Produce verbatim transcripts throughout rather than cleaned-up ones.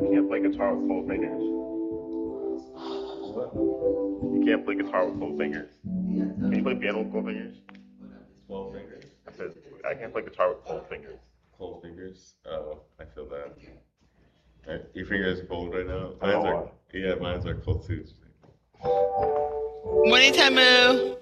can't play guitar with cold fingers. What? You can't play guitar with cold fingers. Can you play piano with cold fingers? Twelve fingers? I said I can't play guitar with cold fingers. Cold fingers? Oh, I feel that. Right. Your fingers are cold right now? I know Mine's are, why. yeah, mine's are cold too. Morning, Tamu.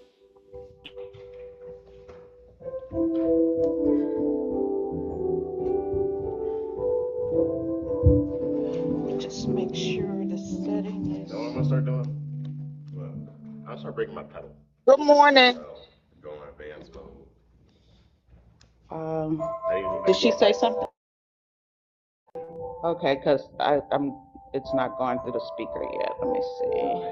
Just make sure the setting You is. know what I'm gonna start doing? What? I'll start breaking my pedal. Good morning. Oh, going on advanced mode. Um, I didn't even did she say something? Okay, because I'm. It's not going through the speaker yet. Let me see.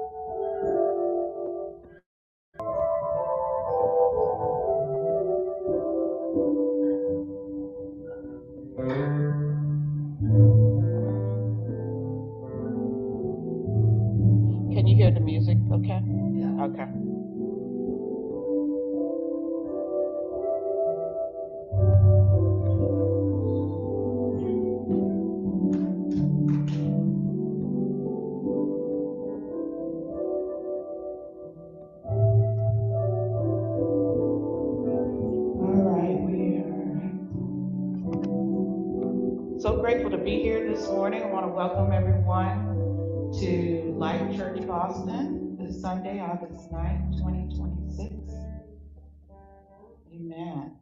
Can you hear the music? Okay. Yeah. Okay. So grateful to be here this morning. I want to welcome everyone to Life Church Boston this Sunday, August ninth, twenty twenty-six. Amen.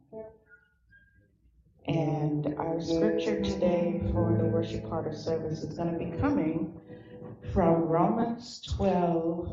And our scripture today for the worship part of service is going to be coming from Romans twelve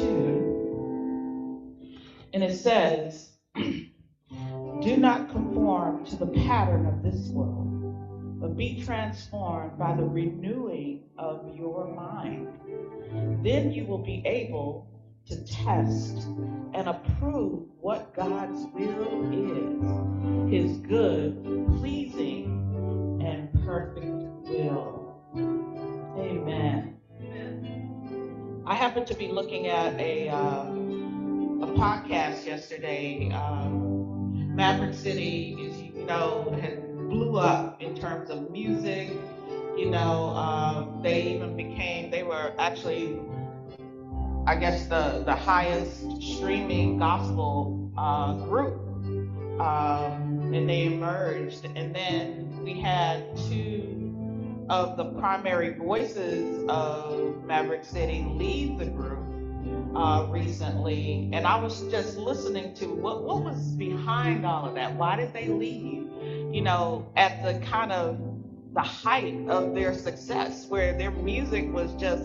two. And it says, do not conform to the pattern of this world, but be transformed by the renewing of your mind. Then you will be able to test and approve what God's will is, his good, pleasing, and perfect will. Amen. I happened to be looking at a, uh, a podcast yesterday. Um, Maverick City, is, you know, had blew up in terms of music. You know, um, they even became, they were actually, I guess, the, the highest streaming gospel uh, group. Um, and they emerged. And then we had two of the primary voices of Maverick City leave the group uh, recently. And I was just listening to what, what was behind all of that. Why did they leave? You know, at the kind of the height of their success, where their music was just,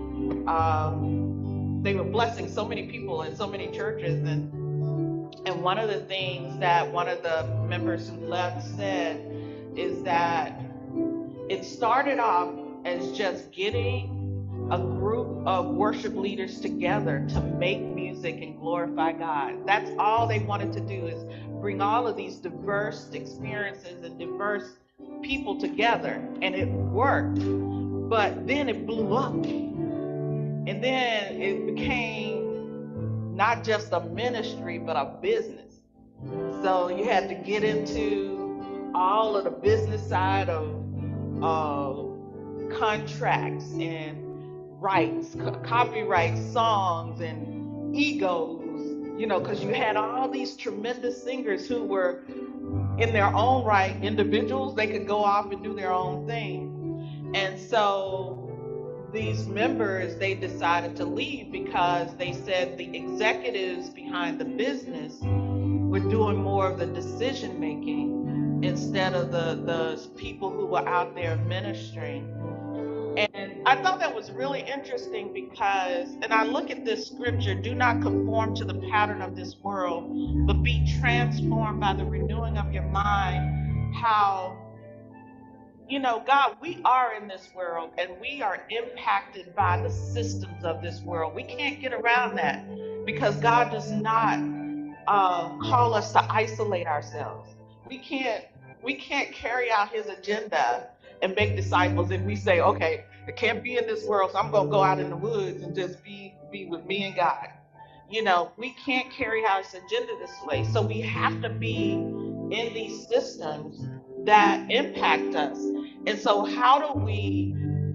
um, they were blessing so many people in so many churches. And and one of the things that one of the members who left said is that it started off as just getting a group of worship leaders together to make music and glorify God. That's all they wanted to do, is bring all of these diverse experiences and diverse people together, and it worked. But then it blew up, and then it became not just a ministry but a business. So you had to get into all of the business side of uh, contracts and rights, co- copyright songs and egos, you know, because you had all these tremendous singers who were in their own right individuals. They could go off and do their own thing. And so these members, they decided to leave because they said the executives behind the business were doing more of the decision making instead of the, the people who were out there ministering. And I thought that was really interesting because, and I look at this scripture, do not conform to the pattern of this world, but be transformed by the renewing of your mind. How, you know, God, we are in this world and we are impacted by the systems of this world. We can't get around that because God does not uh, call us to isolate ourselves. We can't we can't carry out his agenda and make disciples if we say, okay, I can't be in this world, so I'm gonna go out in the woods and just be be with me and God. You know, we can't carry out his agenda this way. So we have to be in these systems that impact us. And so how do we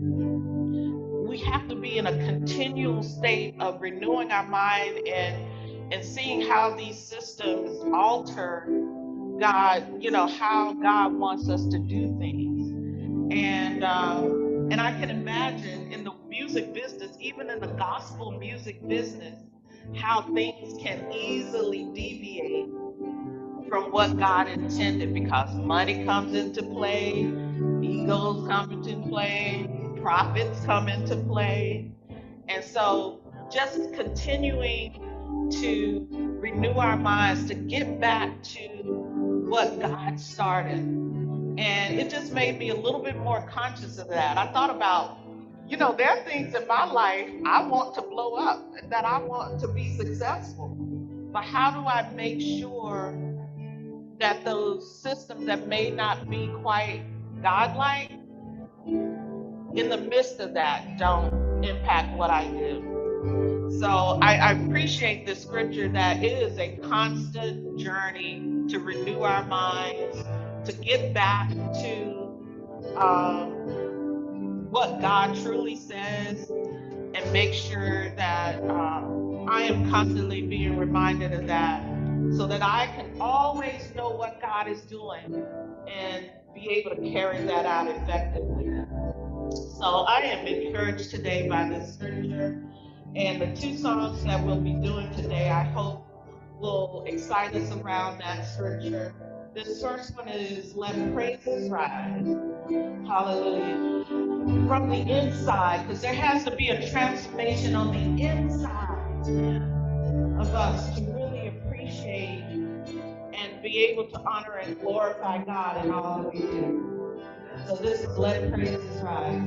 we have to be in a continual state of renewing our mind and and seeing how these systems alter God, you know, how God wants us to do things. And um, and I can imagine in the music business, even in the gospel music business, how things can easily deviate from what God intended because money comes into play, egos come into play, profits come into play. And so just continuing to renew our minds to get back to what God started. And it just made me a little bit more conscious of that. I thought about, you know, there are things in my life I want to blow up, that I want to be successful. But how do I make sure that those systems that may not be quite godlike, in the midst of that, don't impact what I do? So I, I appreciate this scripture that it is a constant journey to renew our minds, to get back to um, what God truly says, and make sure that um, I am constantly being reminded of that so that I can always know what God is doing and be able to carry that out effectively. So I am encouraged today by this scripture, and the two songs that we'll be doing today, I hope will excite us around that scripture. This first one is Let Praises Rise. Hallelujah. From the inside, because there has to be a transformation on the inside of us to really appreciate and be able to honor and glorify God in all that we do. So this is Let Praises Rise.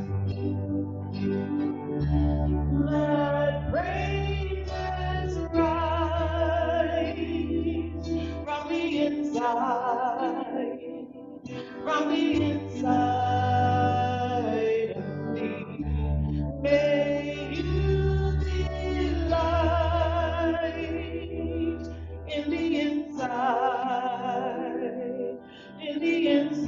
Let praises rise from the inside, from the inside of me. May you delight in the inside, in the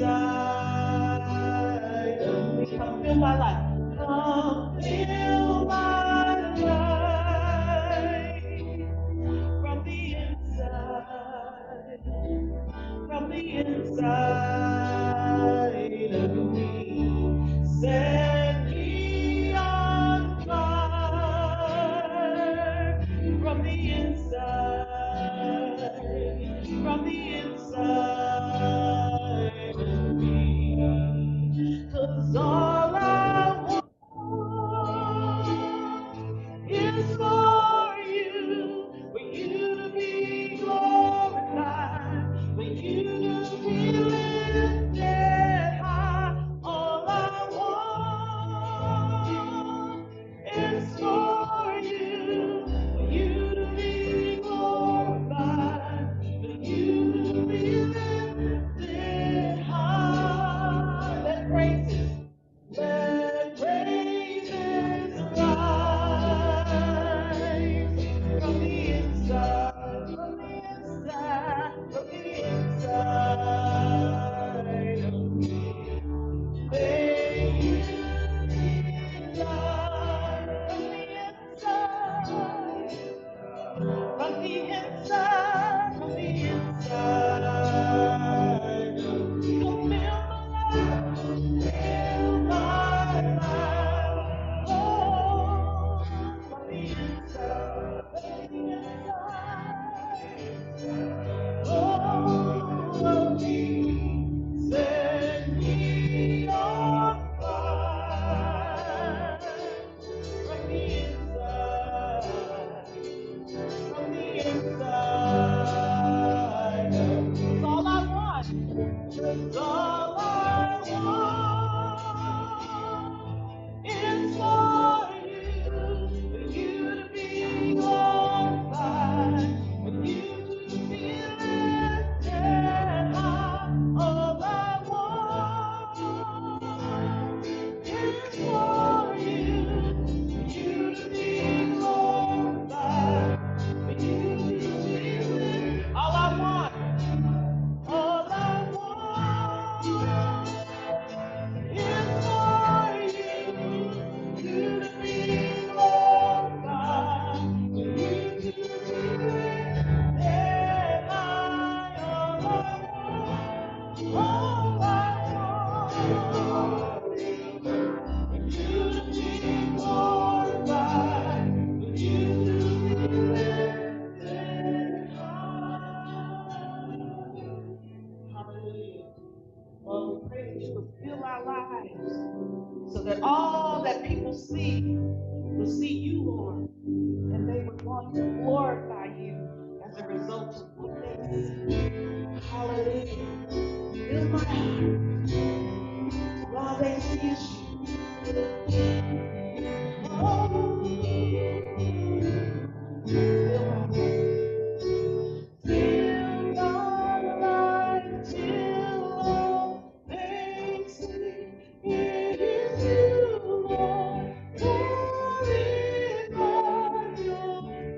inside of me. Come fill my life. Come fill my life from the inside, from the inside of me. Set me on fire from the inside, from the inside of me. 'Cause all I want is for you, for you to be glorified, for you to be lifted high. All I want is for you, for you to be glorified, for you to be lifted high. Let praises, let praises rise from the inside, from the inside, from the inside of me. May you delight from the inside, from the inside, from the inside of me. Come fill my life. lives, so that all that people see will see you, Lord, and they would want to glorify you as a result of what they see. Hallelujah. Fill my heart while they see is you. Oh, fill my heart. Fill my life till all they see is you, Lord. Glorify your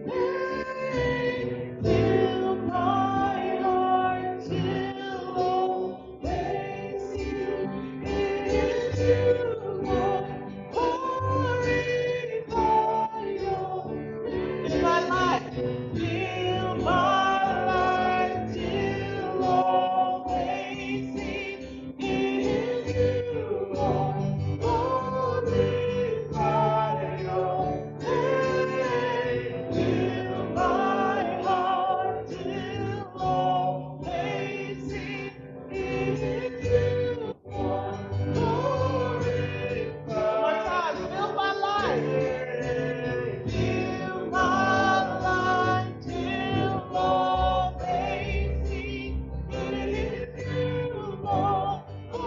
name. Fill my heart till all they see is you, Lord. Glorify your name. In my life. Fill my life till all they see is you, Lord. Glorify your name. Fill my heart till all they see is you, Lord. Glorify. One more time. Fill my life. Fill my life till all they see is you, Lord.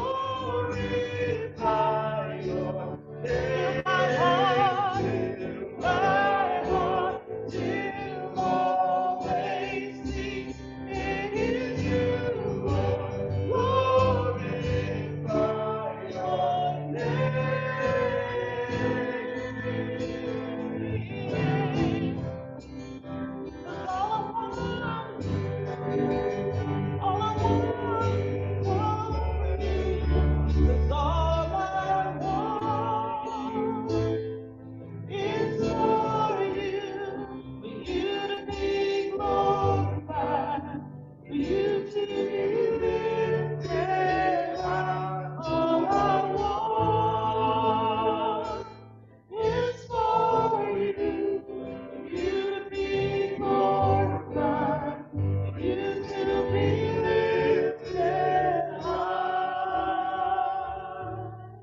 Glorify your name. My heart, my heart till all they see is you, Lord. Glorify your name. All I want, all I want, want is all I want is for you, for you to be glorified, for you to be lifted high. All I want is for you, for you to be glorified, for you to be lifted high.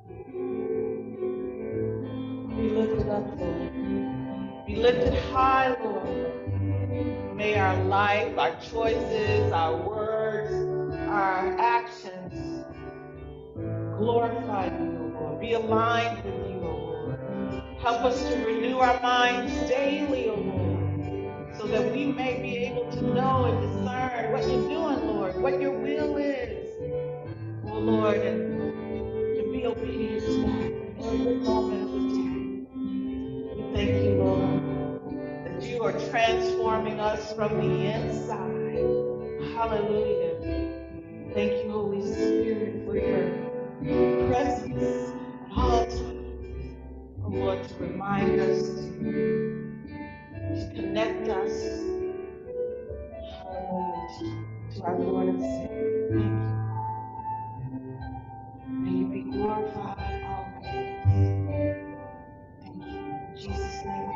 Be lifted up, Lord. Be lifted high, Lord. May our life, our choices, our words, our actions glorify you, O Lord. Be aligned with you, O Lord. Help us to renew our minds daily, O Lord, so that we may be able to know and discern what you're doing, Lord, what your will is, O Lord, and to be obedient to that every moment of the time. We thank you, Lord, that you are transforming us from the inside. Hallelujah. Thank you, Holy Spirit, for your presence at all times. Oh Lord, to remind us, to, to connect us, hallelujah, to, to our Lord and Savior. Thank you. May you be glorified always. Thank you. In Jesus' name,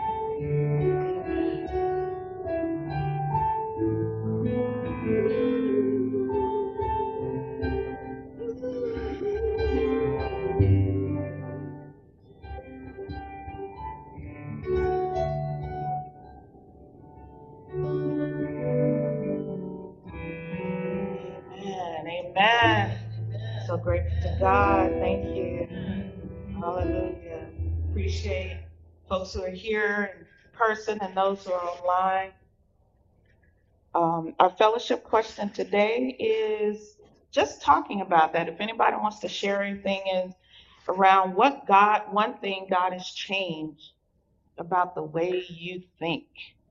amen. Amen. So grateful to God. Thank you. Hallelujah. Appreciate folks who are here in person and those who are online. Um, our fellowship question today is just talking about that. If anybody wants to share anything in, around what God, one thing God has changed about the way you think.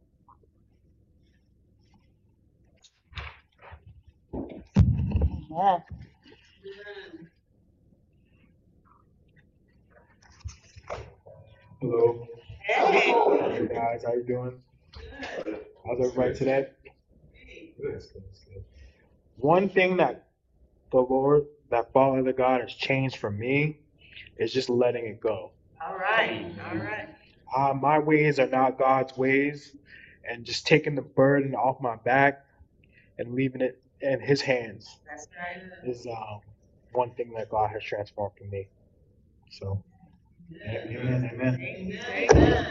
Amen. Hello. Hey. Hey guys, how you doing? How's everybody today? Good. Good, good. One thing that the Lord, that Father God has changed for me is just letting it go. All right. All right. Uh, my ways are not God's ways, and just taking the burden off my back and leaving it in His hands That's right. is um, one thing that God has transformed in me. So, amen, amen. Amen.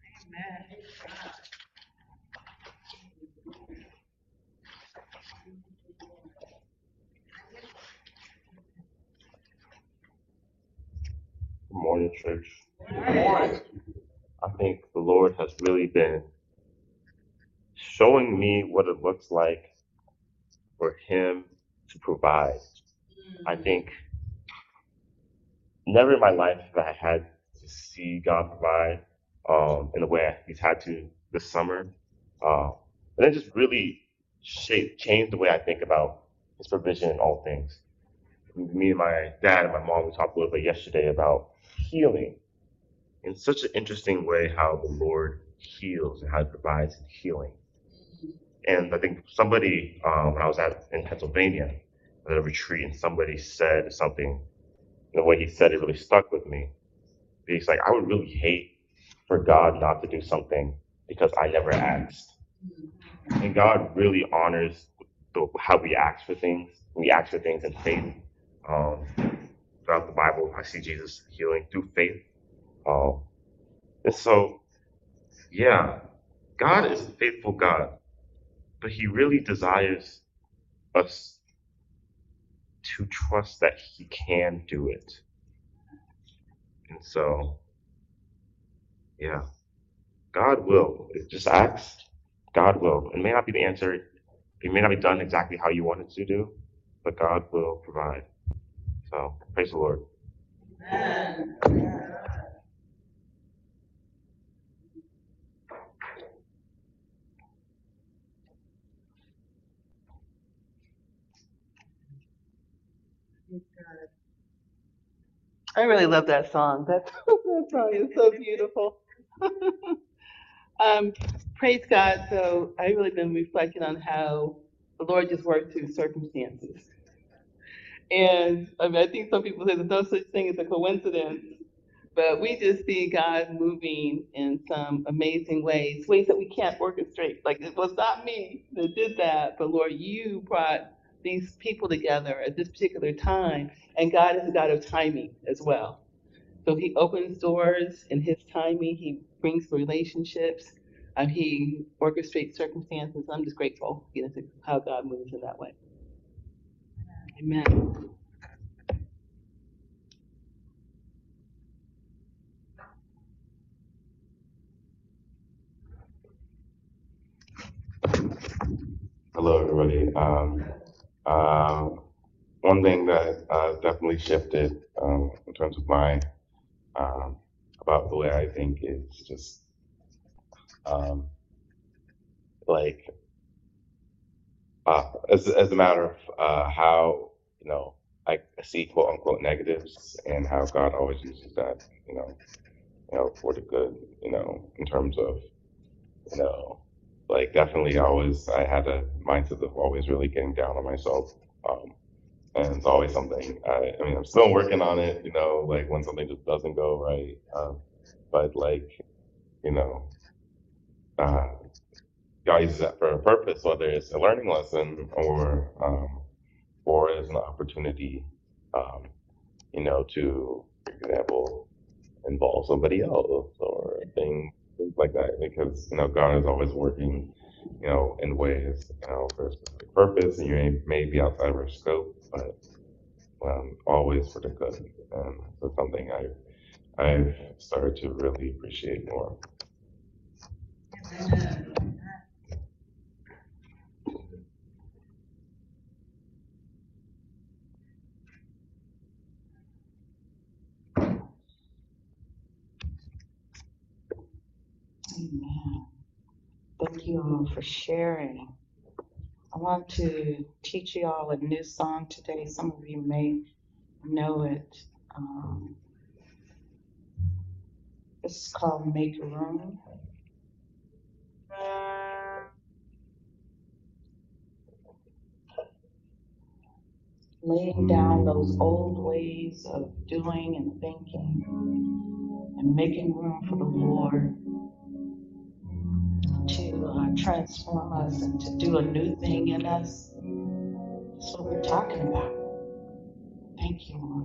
Good morning, church. Good morning. I think the Lord has really been showing me what it looks like for Him to provide. I think never in my life have I had to see God provide um, in the way He's had to this summer. Uh, and it just really shaped, changed the way I think about His provision in all things. Me and my dad and my mom, we talked a little bit yesterday about healing in such an interesting way, how the Lord heals and how He provides healing. And I think somebody, um, when I was at in Pennsylvania at a retreat, and somebody said something, the way he said it really stuck with me. He's like, I would really hate for God not to do something because I never asked. And God really honors the, how we ask for things. We ask for things in faith. Um, throughout the Bible, I see Jesus healing through faith. Um, and so, yeah, God is a faithful God, but He really desires us to trust that He can do it. And so, yeah, God will. Just ask. God will. It may not be the answer. It may not be done exactly how you want it to do, but God will provide. So, praise the Lord. Amen. I really love that song. That, that song is so beautiful. um, praise God. So I've really been reflecting on how the Lord just worked through circumstances. And I, mean, I think some people say there's no such thing as a coincidence, but we just see God moving in some amazing ways, ways that we can't orchestrate. Like, it was not me that did that, but Lord, you brought these people together at this particular time, and God is a God of timing as well. So He opens doors in His timing. He brings relationships. Um, he orchestrates circumstances. I'm just grateful, you know, to how God moves in that way. Amen. Hello, everybody. Um, uh, one thing that uh, definitely shifted um, in terms of my um, about the way I think is just um, like uh, as as a matter of uh, how you know I see quote unquote negatives and how God always uses that you know you know for the good you know in terms of you know like definitely always I had a mindset of always really getting down on myself. Um, and it's always something. I, I mean, I'm still working on it, you know, like when something just doesn't go right. Um, but like, you know, uh, God uses that for a purpose, whether it's a learning lesson or um, or as an opportunity, um, you know, to, for example, involve somebody else or things, things like that. Because you know, God is always working, you know, in ways, you know, for a specific purpose, and you may, may be outside of our scope, but um, always for the good. And so something I I've started to really appreciate more. Amen. Thank you all for sharing. I want to teach you all a new song today. Some of you may know it. Um, it's called Make Room. Laying down those old ways of doing and thinking and making room for the Lord to uh, transform us and to do a new thing in us. That's what we're talking about. Thank you, Lord.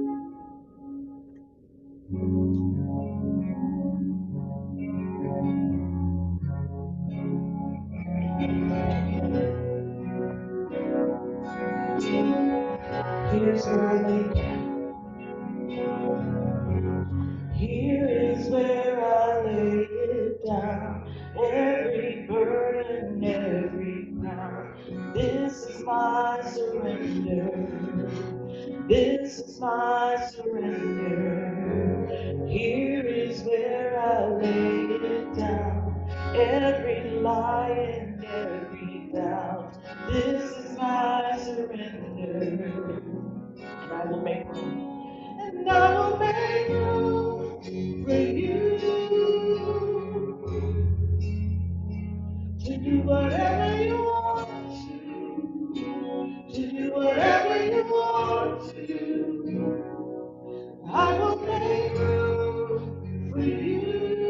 Here's where I lay down. Here is where I lay it down. Every burden, every crown. This is my surrender. This is my surrender. Here is where I lay it down. Every lie and every doubt. This is my surrender. And I will make room. And I will make room for you to do whatever you want to, to do whatever you want to. I will make room for you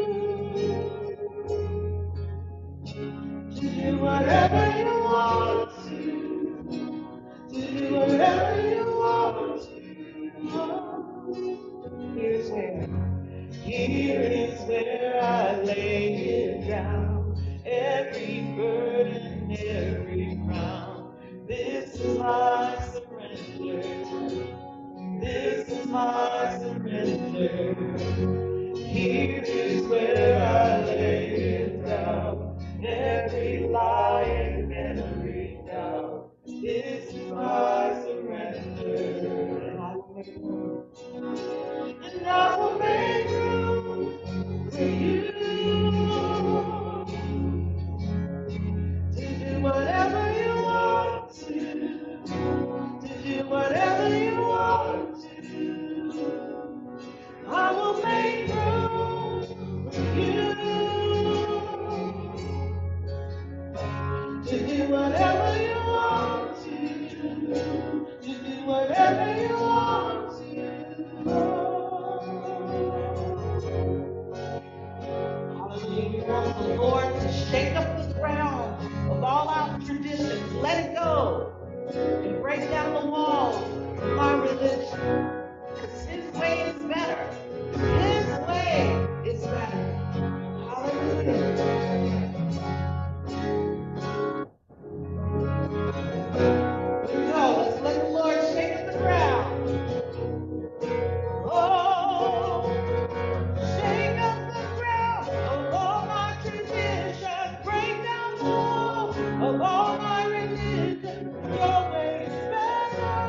to do whatever you want to, to do whatever you want to. Here's where, here is where I lay it down. Every burden, every crown. This is my surrender. This is my surrender. Here is where I lay it down. Every lie and every doubt. This is my surrender. And I will make room. And I will make room for you to do whatever you want to, to do whatever you want to. I will make room for you to do whatever you want to, to do whatever you want to. Hallelujah. We want the Lord to shake up the ground of all our traditions. Let it go and break down the walls of our religion. Because His way is better. His way is better. Hallelujah. Here we go. Let's let the Lord shake up the ground. Oh, shake up the ground of all my tradition. Break down the wall of all my religion. Your way is better.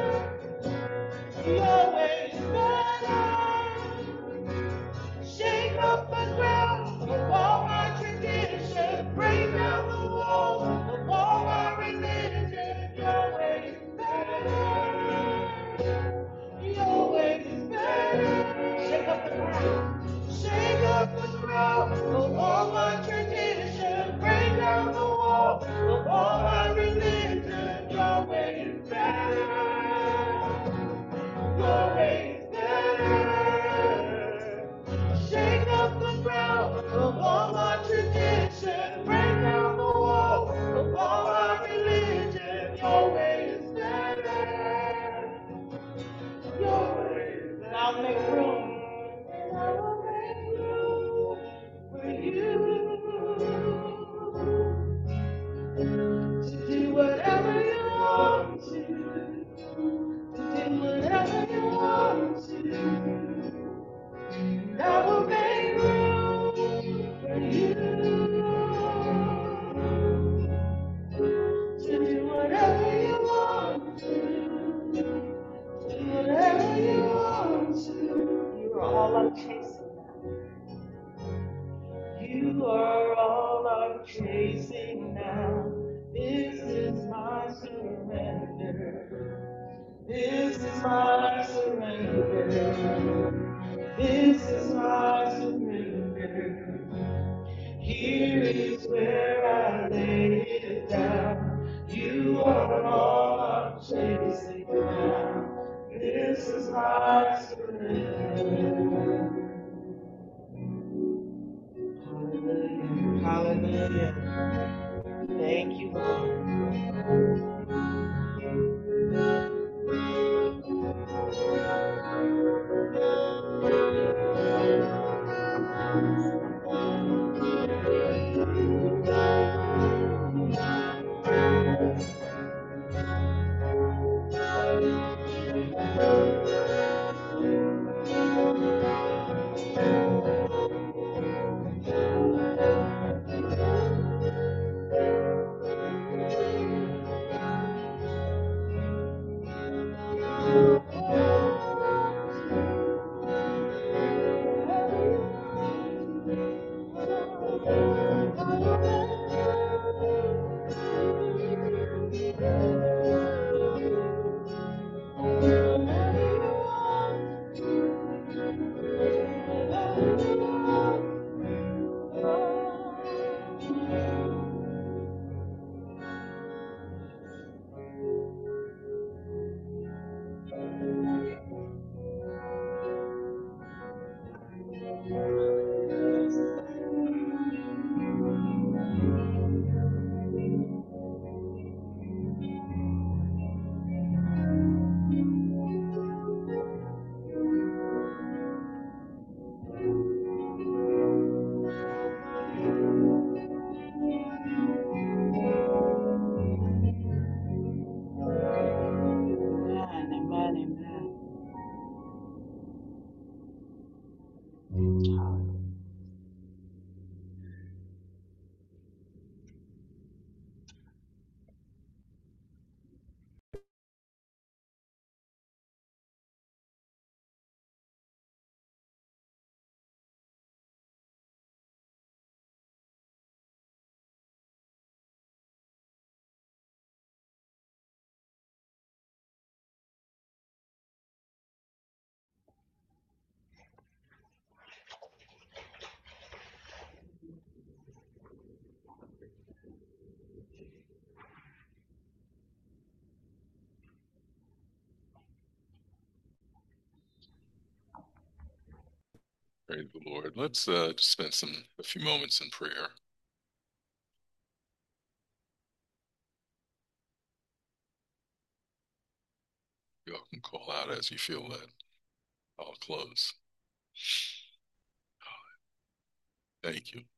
Your way is better. Shake up the ground of all my tradition. Break down the walls of all my religion. Your way is better. Your way is better. Shake up the ground. Shake up the ground of all my tradition. Break down the wall of all my religion. Your way is better. Your way is better. Shake up the ground of all my tradition. Break down the wall of all my religion. Your way is better. Your way is better. And I'll make room. And I will make room for you to do whatever you want to. To do whatever you want to. And I will make room for you to do whatever you want to, do whatever you want to. You are all I'm chasing now. You are all I'm chasing now. This is my surrender. This is my surrender. This is my surrender. Here is where I lay it down. You are all I'm chasing now. This is my surrender. Hallelujah. Hallelujah. Thank you, Lord. Praise the Lord. Let's uh, just spend some a few moments in prayer. You all can call out as you feel led. I'll close. Thank you.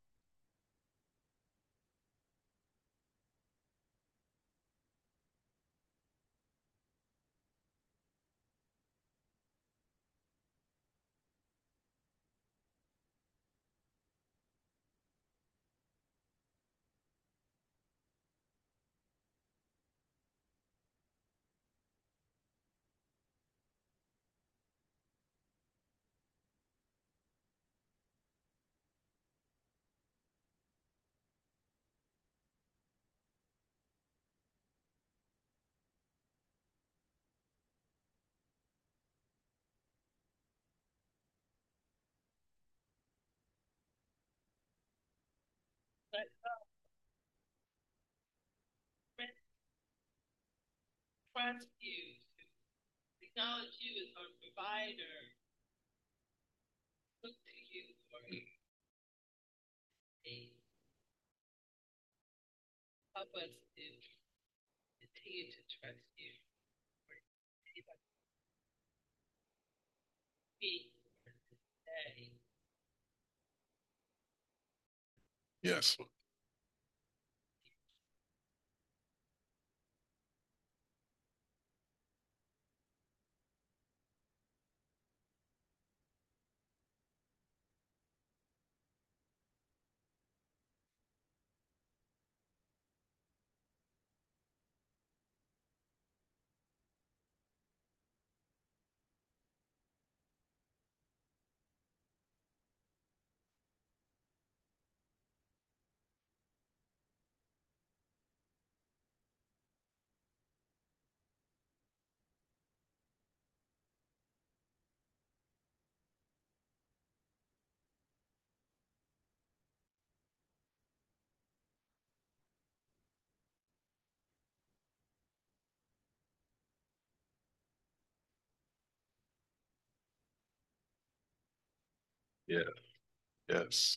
Trust you, acknowledge you as our provider, look to you for aid. Help us to continue to trust you. Speak today. Yes. Yeah. Yes.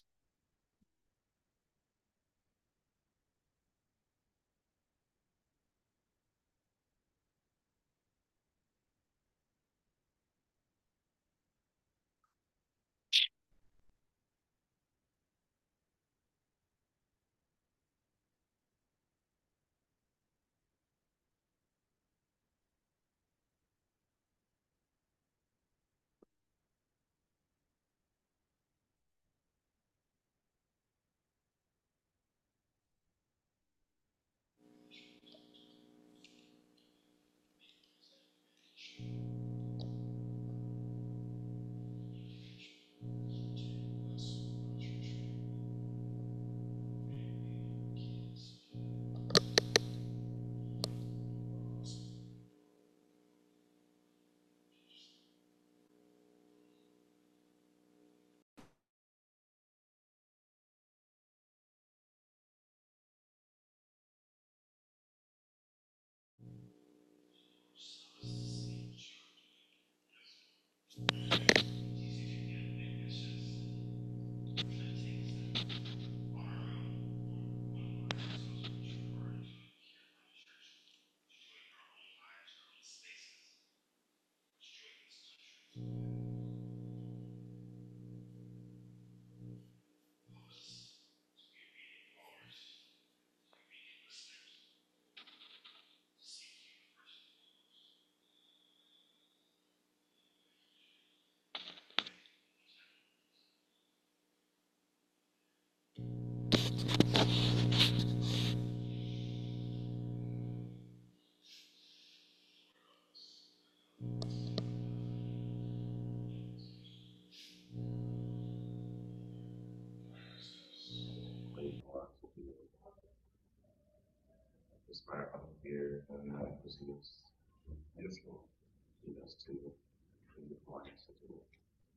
inspire other here and uh, proceed us. Yes, Lord. Lead us to the point to do it.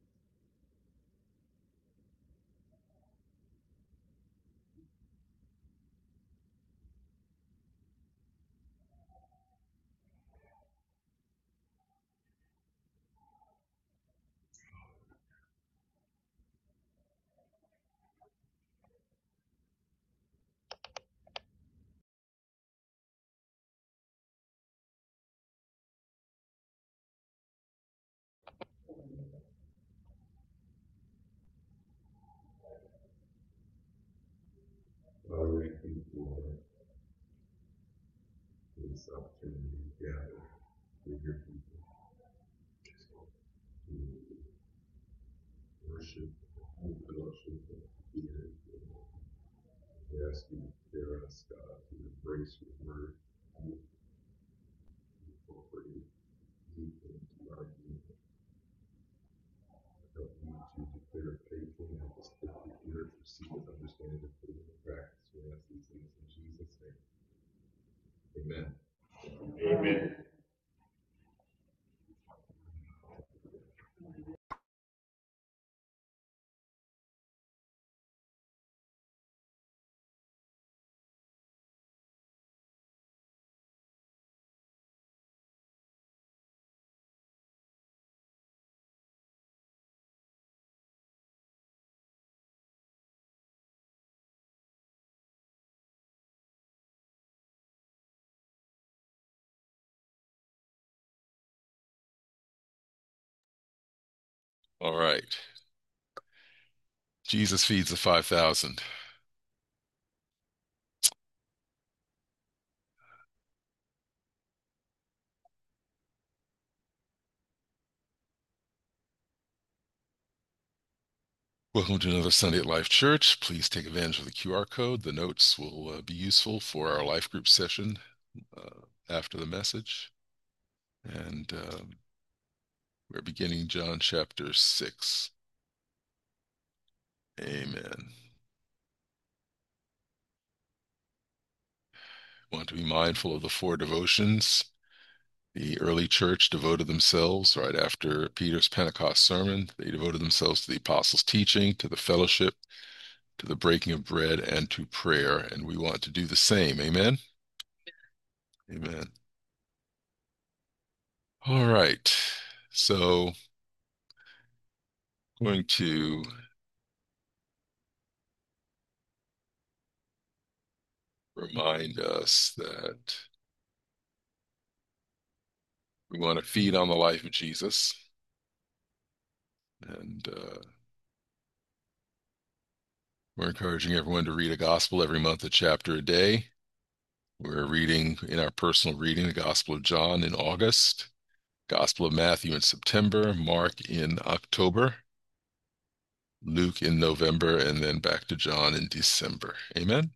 Lord, thank you for this opportunity to gather with your people to worship and fellowship and hear. We ask you to prepare us, God, to embrace your word, to incorporate it deep into our being. Help me to declare it faithfully and help us to hear it, receive it, understand it, put it into practice. We ask these things in Jesus' name. Amen. Amen. All right. Jesus feeds the five thousand. Welcome to another Sunday at Life Church. Please take advantage of the Q R code. The notes will uh, be useful for our life group session uh, after the message. And um, we're beginning John chapter six. Amen. Want to be mindful of the four devotions. The early church devoted themselves right after Peter's Pentecost sermon. They devoted themselves to the apostles' teaching, to the fellowship, to the breaking of bread, and to prayer. And we want to do the same. Amen? Amen. All right. So I'm going to remind us that we want to feed on the life of Jesus. And uh, we're encouraging everyone to read a gospel every month, a chapter a day. We're reading in our personal reading the Gospel of John in August, Gospel of Matthew in September, Mark in October, Luke in November, and then back to John in December. Amen?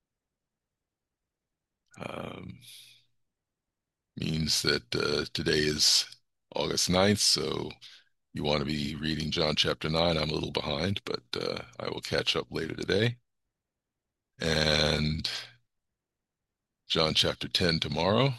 Um, means that uh, today is August ninth, so you want to be reading John chapter nine. I'm a little behind, but uh, I will catch up later today. And John chapter ten tomorrow.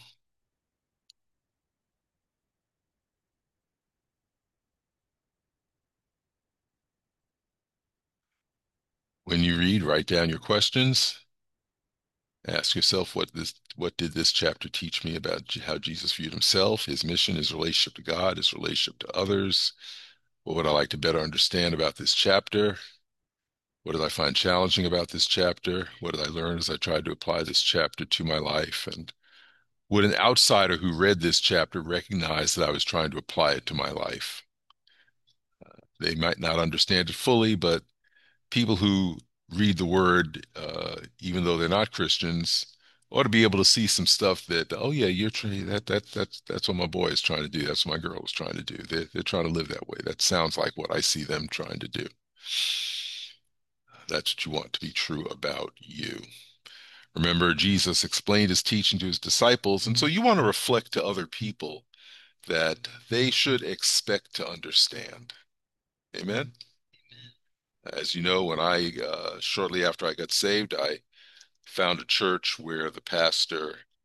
When you read, write down your questions. Ask yourself, what this, what did this chapter teach me about how Jesus viewed himself, his mission, his relationship to God, his relationship to others? What would I like to better understand about this chapter? What did I find challenging about this chapter? What did I learn as I tried to apply this chapter to my life? And would an outsider who read this chapter recognize that I was trying to apply it to my life? Uh, they might not understand it fully, but people who read the word, uh, even though they're not Christians, ought to be able to see some stuff that, oh yeah, you're trying that that that's that's what my boy is trying to do. That's what my girl is trying to do. They're they're trying to live that way. That sounds like what I see them trying to do. That's what you want to be true about you. Remember, Jesus explained his teaching to his disciples, and so you want to reflect to other people that they should expect to understand. Amen. As you know, when I, uh, shortly after I got saved, I found a church where the pastor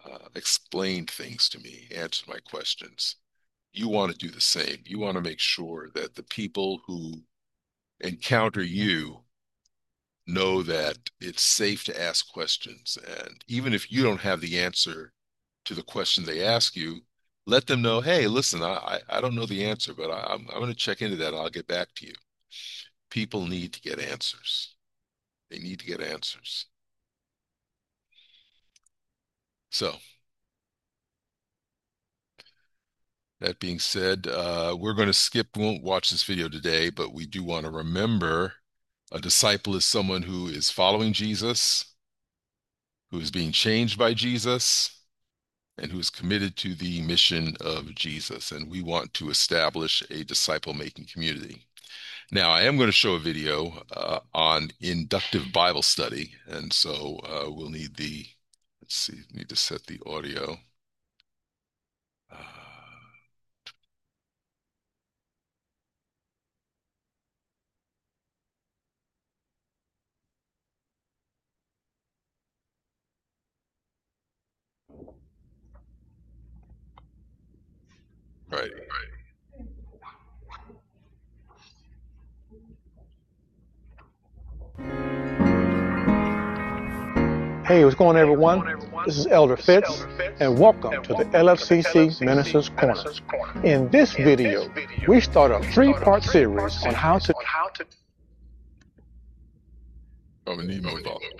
uh, explained things to me, answered my questions. You want to do the same. You want to make sure that the people who encounter you know that it's safe to ask questions. And even if you don't have the answer to the question they ask you, let them know, hey, listen, I, I don't know the answer, but I, I'm, I'm going to check into that and I'll get back to you. People need to get answers. They need to get answers. So, that being said, uh, we're going to skip, we won't watch this video today, but we do want to remember a disciple is someone who is following Jesus, who is being changed by Jesus, and who is committed to the mission of Jesus. And we want to establish a disciple-making community. Now, I am going to show a video uh, on inductive Bible study. And so uh, we'll need the, let's see, need to set the audio. Uh, right, right. Hey, what's going on, everyone? This is Elder Fitz, and welcome to the L F C C Ministers Corner. In this video, we start a three-part series on how to... Oh, we need more volume.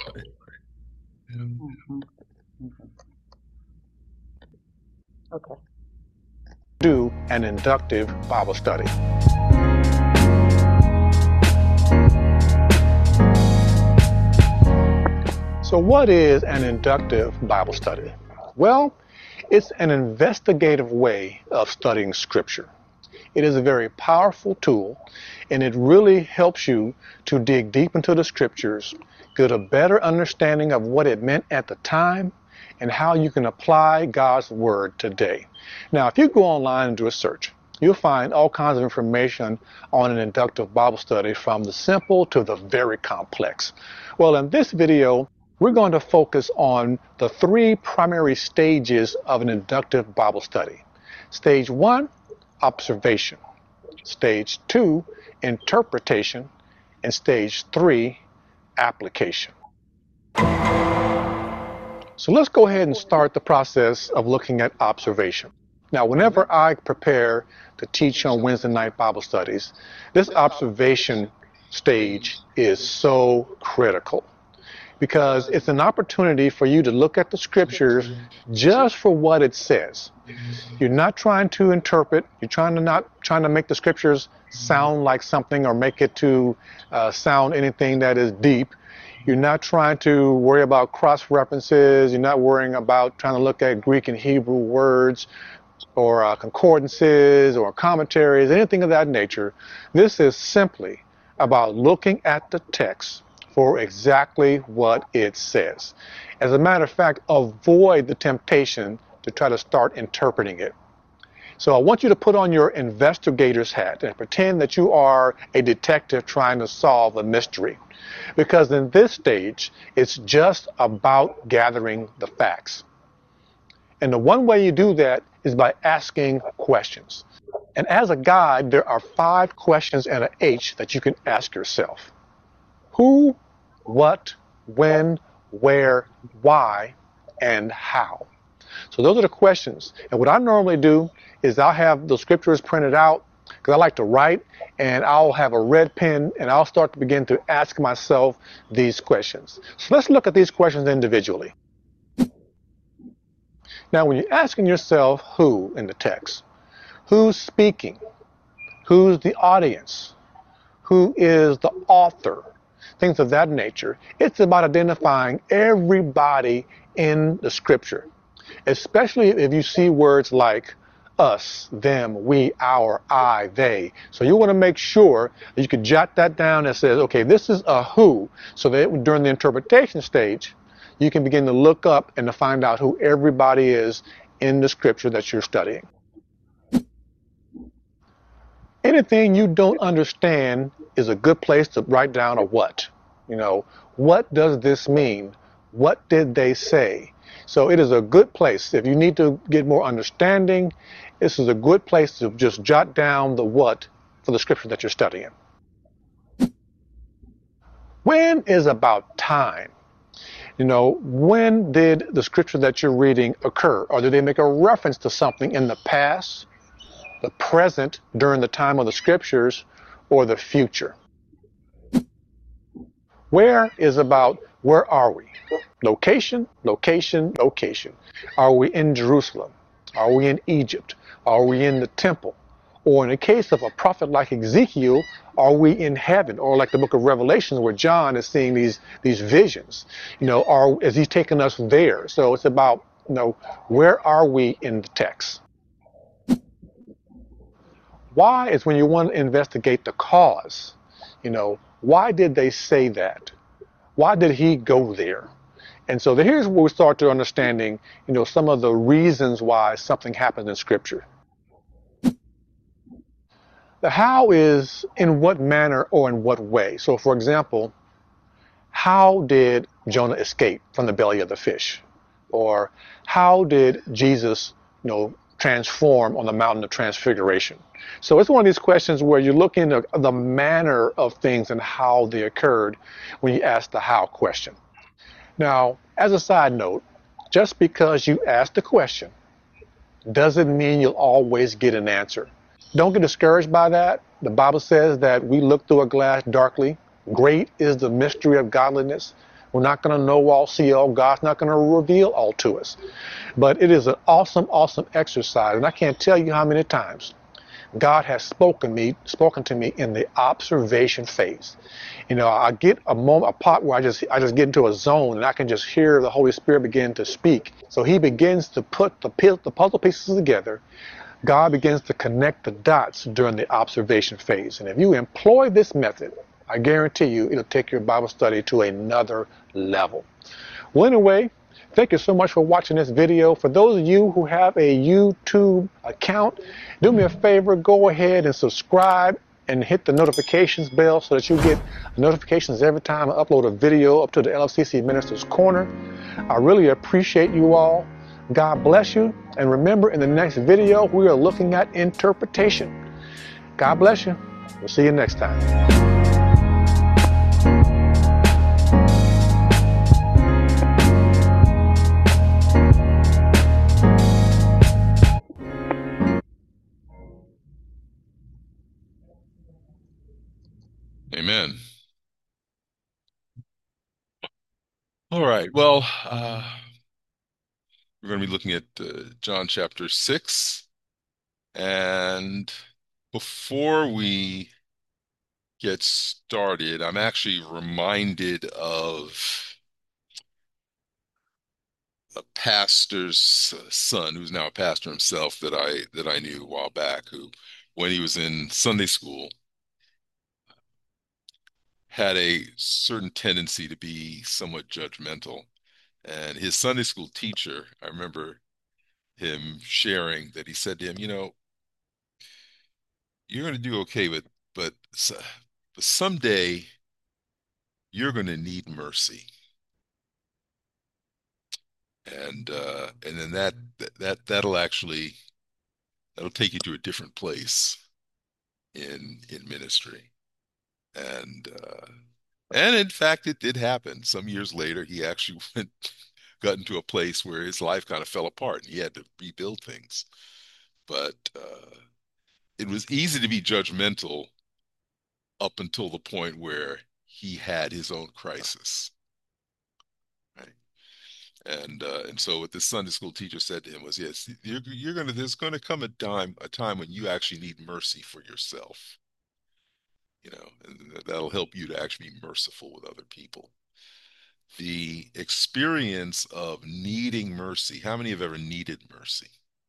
Okay. Do an inductive Bible study. So what is an inductive Bible study? Well, it's an investigative way of studying Scripture. It is a very powerful tool, and it really helps you to dig deep into the Scriptures, get a better understanding of what it meant at the time, and how you can apply God's Word today. Now, if you go online and do a search, you'll find all kinds of information on an inductive Bible study, from the simple to the very complex. Well, in this video, we're going to focus on the three primary stages of an inductive Bible study. Stage one, observation. Stage two, interpretation. And stage three, application. So let's go ahead and start the process of looking at observation. Now, whenever I prepare to teach on Wednesday night Bible studies, this observation stage is so critical, because it's an opportunity for you to look at the Scriptures just for what it says. You're not trying to interpret. You're trying to not trying to make the Scriptures sound like something, or make it to uh, sound anything that is deep. You're not trying to worry about cross references. You're not worrying about trying to look at Greek and Hebrew words, or uh, concordances, or commentaries, anything of that nature. This is simply about looking at the text for exactly what it says. As a matter of fact, avoid the temptation to try to start interpreting it. So I want you to put on your investigator's hat and pretend that you are a detective trying to solve a mystery. Because in this stage, it's just about gathering the facts. And the one way you do that is by asking questions. And as a guide, there are five questions and an H that you can ask yourself. Who, what, when, where, why, and how. So those are the questions. And what I normally do is I'll have the Scriptures printed out, because I like to write, and I'll have a red pen, and I'll start to begin to ask myself these questions. So let's look at these questions individually. Now, when you're asking yourself who in the text, who's speaking? Who's the audience? Who is the author? Things of that nature. It's about identifying everybody in the Scripture, especially if you see words like us, them, we, our, I, they. So you want to make sure that you can jot that down and says, okay, this is a who, so that during the interpretation stage, you can begin to look up and to find out who everybody is in the Scripture that you're studying. Anything you don't understand is a good place to write down a what. You know, what does this mean? What did they say? So it is a good place. If you need to get more understanding, this is a good place to just jot down the what for the scripture that you're studying. When is about time? You know, when did the scripture that you're reading occur? Or did they make a reference to something in the past, the present, during the time of the scriptures, or the future? Where is about where are we? Location, location, location. Are we in Jerusalem? Are we in Egypt? Are we in the temple? Or in the case of a prophet like Ezekiel, are we in heaven? Or like the book of Revelation where John is seeing these these visions. You know, are is he taking us there? So it's about, you know, where are we in the text? Why is when you want to investigate the cause. You know, why did they say that? Why did he go there? And so here's where we start to understanding, you know, some of the reasons why something happens in Scripture. The how is in what manner or in what way. So, for example, how did Jonah escape from the belly of the fish? Or how did Jesus, you know, transform on the mountain of transfiguration? So it's one of these questions where you look into the manner of things and how they occurred when you ask the how question. Now, as a side note, just because you ask the question doesn't mean you'll always get an answer. Don't get discouraged by that. The Bible says that we look through a glass darkly. Great is the mystery of godliness. We're not going to know all, see all. God's not going to reveal all to us. But it is an awesome, awesome exercise. And I can't tell you how many times God has spoken me, spoken to me in the observation phase. You know, I get a moment, a part where I just, I just get into a zone and I can just hear the Holy Spirit begin to speak. So He begins to put the, the puzzle pieces together. God begins to connect the dots during the observation phase. And if you employ this method, I guarantee you it'll take your Bible study to another level. Well, anyway, thank you so much for watching this video. For those of you who have a YouTube account, do me a favor, go ahead and subscribe and hit the notifications bell so that you get notifications every time I upload a video up to the L F C C Ministers Corner. I really appreciate you all. God bless you. And remember, in the next video, we are looking at interpretation. God bless you. We'll see you next time. Amen. All right. Well, uh, we're going to be looking at uh, John chapter six. And before we get started, I'm actually reminded of a pastor's son, who's now a pastor himself, that I that I knew a while back, who, when he was in Sunday school, had a certain tendency to be somewhat judgmental. And his Sunday school teacher, I remember him sharing that he said to him, you know, you're going to do okay, but but, but someday you're going to need mercy. And uh, and then that that that'll actually that'll take you to a different place in in ministry. And uh, and in fact, it did happen. Some years later, he actually went got into a place where his life kind of fell apart, and he had to rebuild things. But uh, it was easy to be judgmental up until the point where he had his own crisis, right? And uh, and so what this Sunday school teacher said to him was, yes, you're, you're gonna there's gonna come a time a time when you actually need mercy for yourself, you know, and that'll help you to actually be merciful with other people. The experience of needing mercy. How many have ever needed mercy?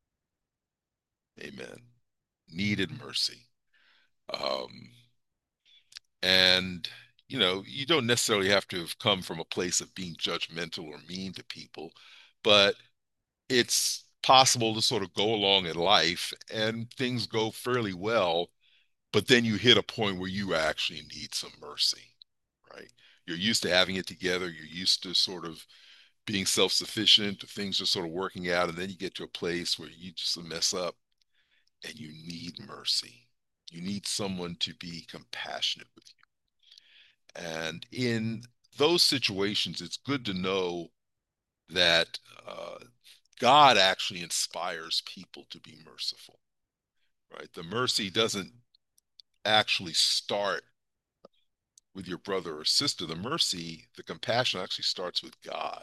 Amen. Needed mercy. Um, and you know, you don't necessarily have to have come from a place of being judgmental or mean to people, but it's possible to sort of go along in life and things go fairly well, but then you hit a point where you actually need some mercy, right? You're used to having it together. You're used to sort of being self-sufficient, things are sort of working out, and then you get to a place where you just mess up and you need mercy. You need someone to be compassionate with you. And in those situations, it's good to know that uh, God actually inspires people to be merciful, right? The mercy doesn't actually start with your brother or sister. The mercy, the compassion actually starts with God.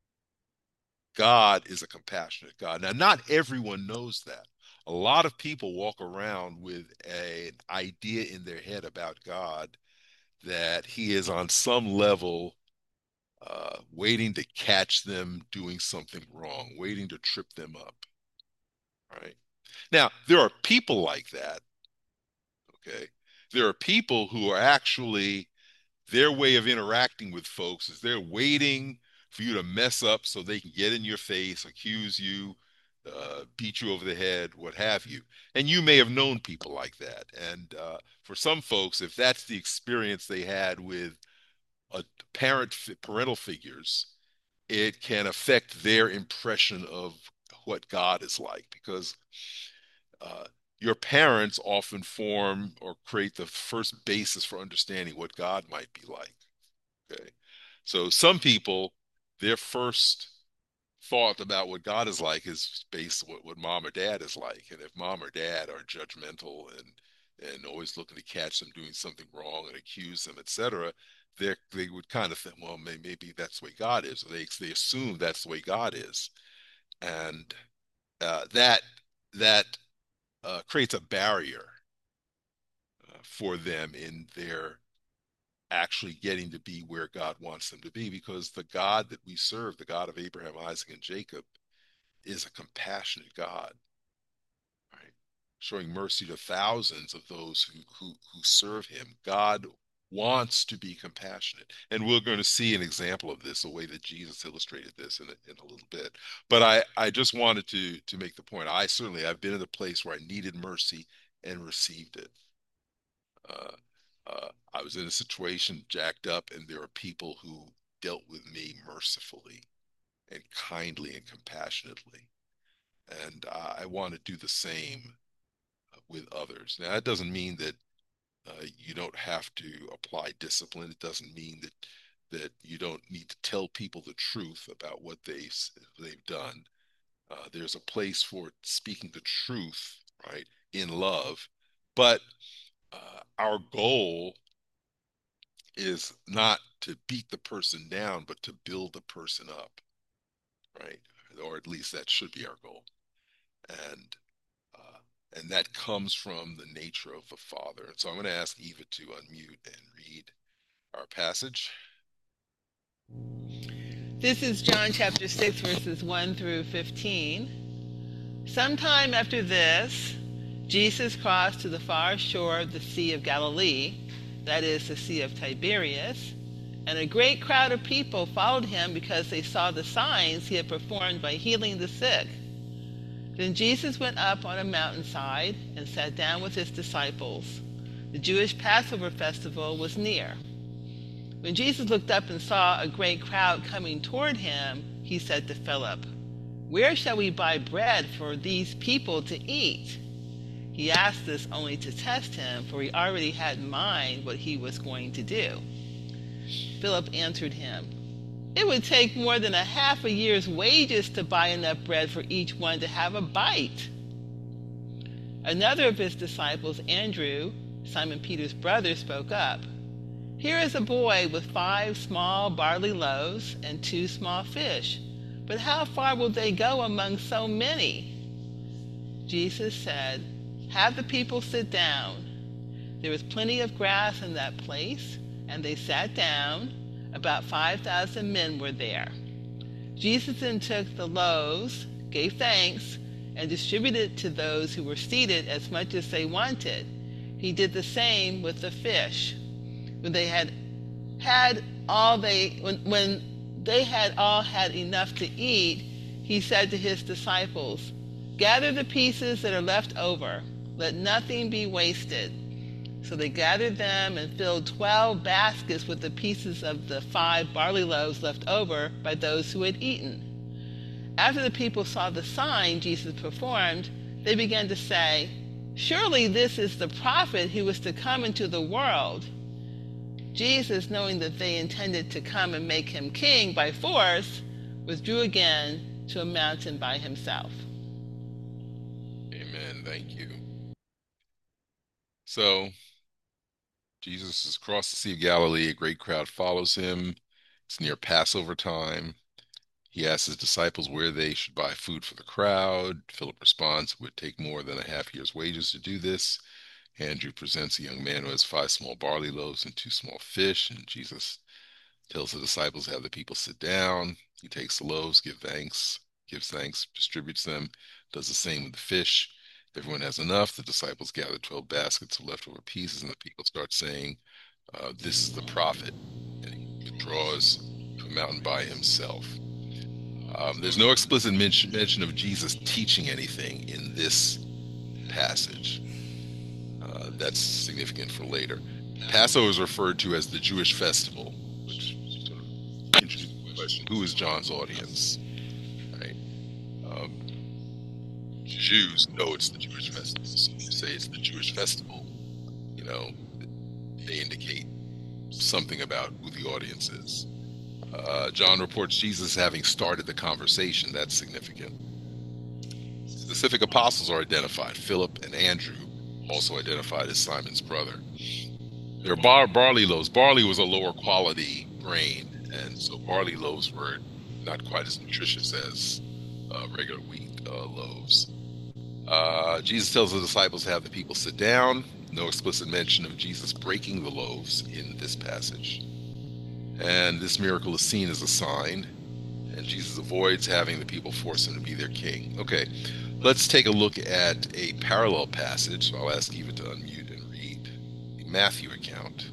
God is a compassionate God. Now, not everyone knows that. A lot of people walk around with a, an idea in their head about God that he is on some level uh, waiting to catch them doing something wrong, waiting to trip them up. Right? Now, there are people like that. Okay. There are people who are actually, their way of interacting with folks is they're waiting for you to mess up so they can get in your face, accuse you, uh, beat you over the head, what have you. And you may have known people like that. And uh, for some folks, if that's the experience they had with a parent, parental figures, it can affect their impression of what God is like, because uh, your parents often form or create the first basis for understanding what God might be like. Okay. So some people, their first thought about what God is like is based on what, what mom or dad is like. And if mom or dad are judgmental and and always looking to catch them doing something wrong and accuse them, et cetera, they they would kind of think, well, maybe, maybe that's the way God is. Or they they assume that's the way God is, and uh, that that uh, creates a barrier uh, for them in their actually getting to be where God wants them to be, because the God that we serve, the God of Abraham, Isaac, and Jacob, is a compassionate God, right? Showing mercy to thousands of those who, who, who serve him. God wants to be compassionate. And we're going to see an example of this, the way that Jesus illustrated this in a, in a little bit. But I, I just wanted to, to make the point. I certainly, I've been in a place where I needed mercy and received it. Uh, uh, I was in a situation jacked up, and there are people who dealt with me mercifully and kindly and compassionately. And uh, I want to do the same with others. Now, that doesn't mean that uh, you don't have to apply discipline. It doesn't mean that that you don't need to tell people the truth about what they, they've done. Uh, there's a place for speaking the truth, right, in love. But uh, our goal is not to beat the person down, but to build the person up, right? Or at least that should be our goal. And uh, and that comes from the nature of the Father. And so I'm going to ask Eva to unmute and read our passage. This is John chapter six, verses one through fifteen. Sometime after this, Jesus crossed to the far shore of the Sea of Galilee, that is, the Sea of Tiberias, and a great crowd of people followed him because they saw the signs he had performed by healing the sick. Then Jesus went up on a mountainside and sat down with his disciples. The Jewish Passover festival was near. When Jesus looked up and saw a great crowd coming toward him, he said to Philip, "Where shall we buy bread for these people to eat?" He asked this only to test him, for he already had in mind what he was going to do. Philip answered him, "It would take more than a half a year's wages to buy enough bread for each one to have a bite." Another of his disciples, Andrew, Simon Peter's brother, spoke up. "Here is a boy with five small barley loaves and two small fish, but how far will they go among so many?" Jesus said, "Have the people sit down." There was plenty of grass in that place, and they sat down. About five thousand men were there. Jesus then took the loaves, gave thanks, and distributed to those who were seated as much as they wanted. He did the same with the fish. When they had had all they when, when they had all had enough to eat, he said to his disciples, "Gather the pieces that are left over. Let nothing be wasted. So they gathered them and filled twelve baskets with the pieces of the five barley loaves left over by those who had eaten. After the people saw the sign Jesus performed, they began to say, "Surely this is the prophet who was to come into the world." Jesus, knowing that they intended to come and make him king by force, withdrew again to a mountain by himself. Amen. Thank you. So, Jesus has crossed the Sea of Galilee. A great crowd follows him. It's near Passover time. He asks his disciples where they should buy food for the crowd. Philip responds, it would take more than a half year's wages to do this. Andrew presents a young man who has five small barley loaves and two small fish, and Jesus tells the disciples to have the people sit down. He takes the loaves, give thanks, gives thanks, distributes them, does the same with the fish. Everyone has enough. The disciples gather twelve baskets of leftover pieces, and the people start saying, uh, this is the prophet. And he withdraws to a mountain by himself. Um, there's no explicit mention, mention of Jesus teaching anything in this passage. Uh, that's significant for later. Passover is referred to as the Jewish festival, which sort of introduces the question, who is John's audience? Right? Um, Jews know it's the Jewish festival. So when you say it's the Jewish festival, you know, they indicate something about who the audience is. Uh, John reports Jesus having started the conversation. That's significant. Specific apostles are identified. Philip and Andrew, also identified as Simon's brother. There are bar barley loaves. Barley was a lower quality grain, and so barley loaves were not quite as nutritious as uh, regular wheat uh, loaves. Uh, Jesus tells the disciples to have the people sit down. No explicit mention of Jesus breaking the loaves in this passage. And this miracle is seen as a sign, and Jesus avoids having the people force him to be their king. Okay, let's take a look at a parallel passage. So I'll ask Eva to unmute and read the Matthew account.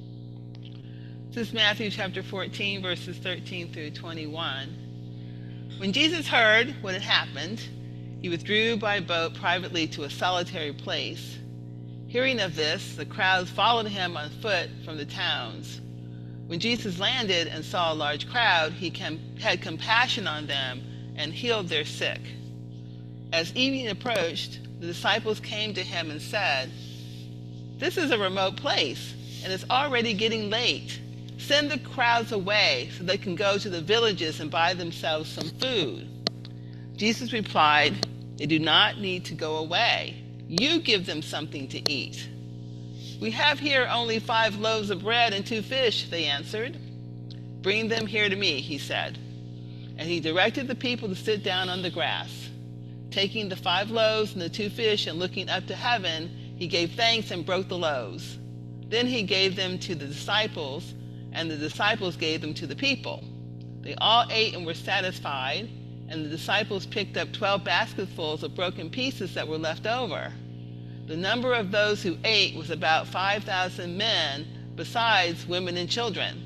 This is Matthew chapter fourteen, verses thirteen through twenty-one. When Jesus heard what had happened, he withdrew by boat privately to a solitary place. Hearing of this, the crowds followed him on foot from the towns. When Jesus landed and saw a large crowd, he had compassion on them and healed their sick. As evening approached, the disciples came to him and said, "This is a remote place, and it's already getting late. Send the crowds away so they can go to the villages and buy themselves some food." Jesus replied, "They do not need to go away. You give them something to eat." "We have here only five loaves of bread and two fish," they answered. "Bring them here to me," he said. And he directed the people to sit down on the grass. Taking the five loaves and the two fish and looking up to heaven, he gave thanks and broke the loaves. Then he gave them to the disciples, and the disciples gave them to the people. They all ate and were satisfied, and the disciples picked up twelve basketfuls of broken pieces that were left over. The number of those who ate was about five thousand men, besides women and children.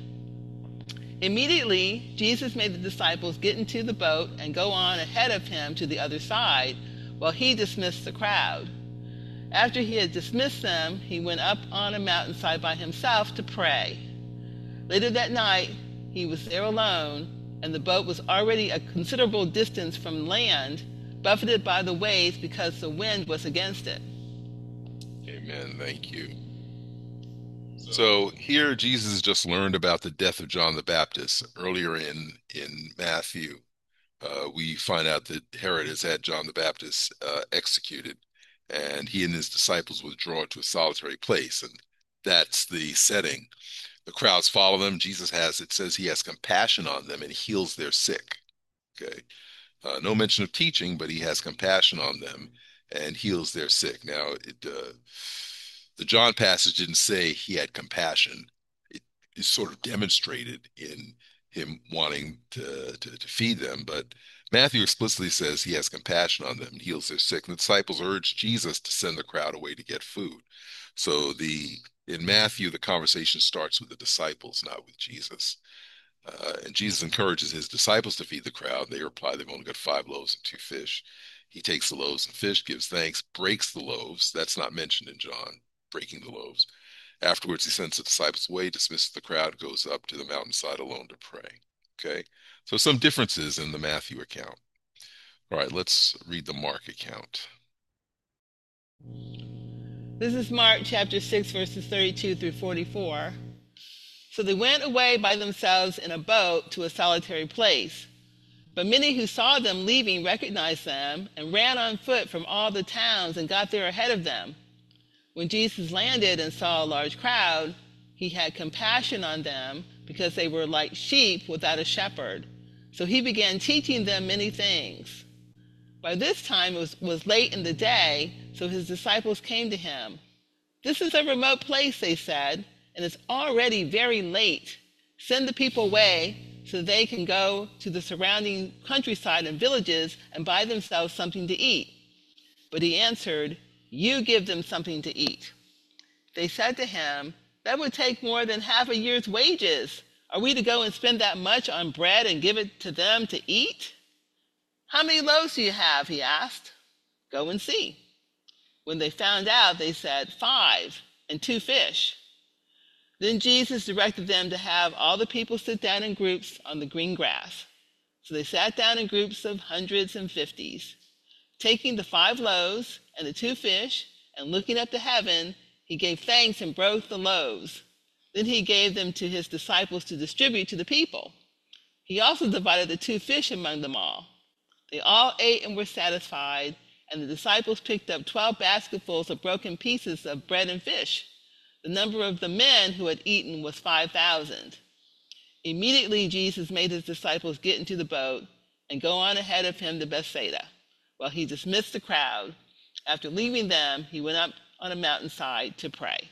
Immediately, Jesus made the disciples get into the boat and go on ahead of him to the other side, while he dismissed the crowd. After he had dismissed them, he went up on a mountainside by himself to pray. Later that night, he was there alone, and the boat was already a considerable distance from land, buffeted by the waves because the wind was against it. Amen. Thank you. So here Jesus just learned about the death of John the Baptist. Earlier in, in Matthew, uh, we find out that Herod has had John the Baptist uh, executed, and he and his disciples withdraw to a solitary place, and that's the setting. The crowds follow them. Jesus has, it says he has compassion on them and heals their sick. Okay. Uh, no mention of teaching, but he has compassion on them and heals their sick. Now, it, uh, the John passage didn't say he had compassion. It is sort of demonstrated in him wanting to, to, to feed them, but Matthew explicitly says he has compassion on them and heals their sick. And the disciples urge Jesus to send the crowd away to get food. So the in Matthew, the conversation starts with the disciples, not with Jesus. Uh, and Jesus encourages his disciples to feed the crowd. They reply they've only got five loaves and two fish. He takes the loaves and fish, gives thanks, breaks the loaves. That's not mentioned in John, breaking the loaves. Afterwards, he sends the disciples away, dismisses the crowd, goes up to the mountainside alone to pray. Okay, so some differences in the Matthew account. All right, let's read the Mark account. This is Mark chapter six, verses thirty-two through forty-four. So they went away by themselves in a boat to a solitary place. But many who saw them leaving recognized them and ran on foot from all the towns and got there ahead of them. When Jesus landed and saw a large crowd, he had compassion on them because they were like sheep without a shepherd. So he began teaching them many things. By this time it was, was late in the day, so his disciples came to him. "This is a remote place," they said, "and it's already very late. Send the people away so they can go to the surrounding countryside and villages and buy themselves something to eat." But he answered, "You give them something to eat." They said to him, "That would take more than half a year's wages. Are we to go and spend that much on bread and give it to them to eat?" "How many loaves do you have?" he asked. "Go and see." When they found out, they said, "Five, and two fish." Then Jesus directed them to have all the people sit down in groups on the green grass. So they sat down in groups of hundreds and fifties. Taking the five loaves and the two fish, and looking up to heaven, he gave thanks and broke the loaves. Then he gave them to his disciples to distribute to the people. He also divided the two fish among them all. They all ate and were satisfied, and the disciples picked up twelve basketfuls of broken pieces of bread and fish. The number of the men who had eaten was five thousand. Immediately Jesus made his disciples get into the boat and go on ahead of him to Bethsaida, while he dismissed the crowd. After leaving them, he went up on a mountainside to pray.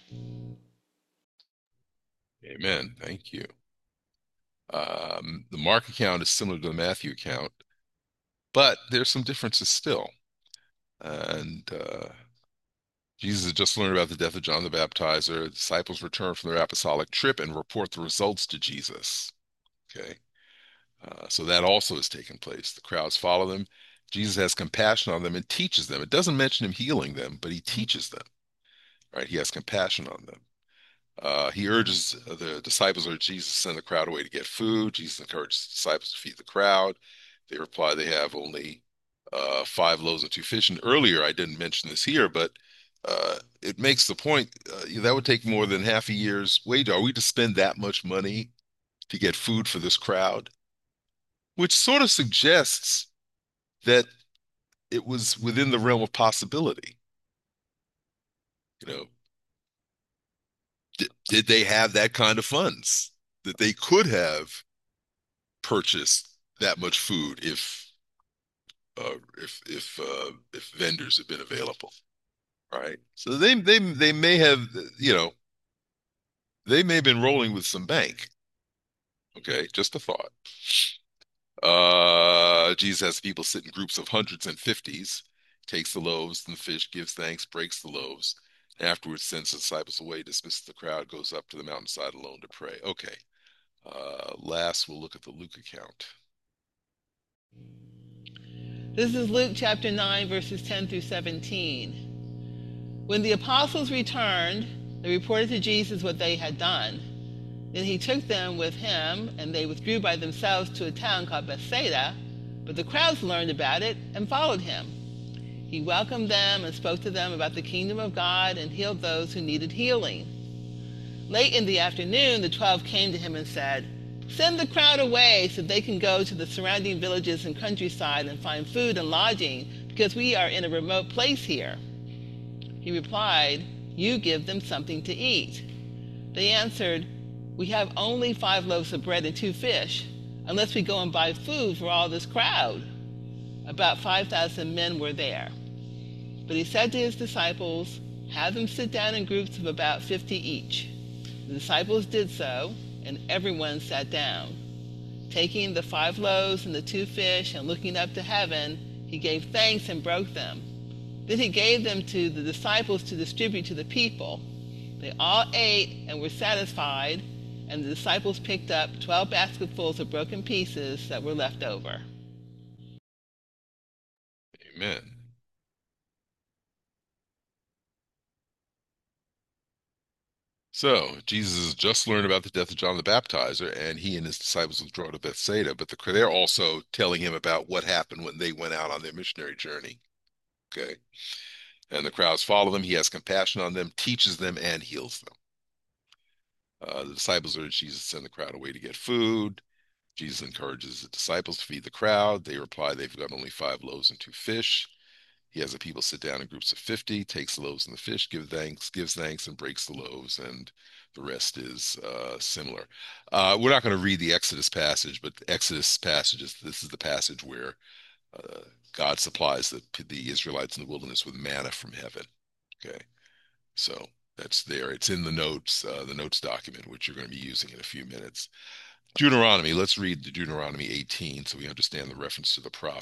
Amen. Thank you. Um, the Mark account is similar to the Matthew account, but there's some differences still. And uh, Jesus had just learned about the death of John the Baptizer. The disciples return from their apostolic trip and report the results to Jesus. Okay, uh, so that also has taken place. The crowds follow them. Jesus has compassion on them and teaches them. It doesn't mention him healing them, but he teaches them. Right? He has compassion on them. Uh, he urges the disciples urge Jesus to send the crowd away to get food. Jesus encourages the disciples to feed the crowd. They reply they have only uh, five loaves and two fish. And earlier, I didn't mention this here, but uh, it makes the point uh, that would take more than half a year's wage. Are we to spend that much money to get food for this crowd? Which sort of suggests that it was within the realm of possibility. You know, did, did they have that kind of funds that they could have purchased that much food if uh, if if uh, if vendors had been available, right? So they they they may have, you know, they may have been rolling with some bank. Okay, just a thought. Uh, Jesus has people sit in groups of hundreds and fifties, takes the loaves and the fish, gives thanks, breaks the loaves, afterwards sends the disciples away, dismisses the crowd, goes up to the mountainside alone to pray. Okay. Uh, last, we'll look at the Luke account. This is Luke chapter nine, verses ten through seventeen. When the apostles returned, they reported to Jesus what they had done. Then he took them with him, and they withdrew by themselves to a town called Bethsaida, but the crowds learned about it and followed him. He welcomed them and spoke to them about the kingdom of God and healed those who needed healing. Late in the afternoon, the twelve came to him and said, "Send the crowd away so they can go to the surrounding villages and countryside and find food and lodging, because we are in a remote place here." He replied, "You give them something to eat." They answered, "We have only five loaves of bread and two fish, unless we go and buy food for all this crowd." About five thousand men were there. But he said to his disciples, "Have them sit down in groups of about fifty each." The disciples did so, and everyone sat down. Taking the five loaves and the two fish and looking up to heaven, he gave thanks and broke them. Then he gave them to the disciples to distribute to the people. They all ate and were satisfied, and the disciples picked up twelve basketfuls of broken pieces that were left over. So Jesus has just learned about the death of John the Baptizer, and he and his disciples withdraw to Bethsaida, but the, they're also telling him about what happened when they went out on their missionary journey. Okay. And the crowds follow them. He has compassion on them, teaches them, and heals them. Uh, the disciples urge Jesus to send the crowd away to get food. Jesus encourages the disciples to feed the crowd. They reply they've got only five loaves and two fish. He has the people sit down in groups of fifty, takes the loaves and the fish, give thanks, gives thanks, and breaks the loaves, and the rest is uh, similar. Uh, we're not going to read the Exodus passage, but the Exodus passage is this is the passage where uh, God supplies the the Israelites in the wilderness with manna from heaven. Okay, so that's there. It's in the notes, uh, the notes document, which you're going to be using in a few minutes. Deuteronomy. Let's read the Deuteronomy eighteen so we understand the reference to the prophet.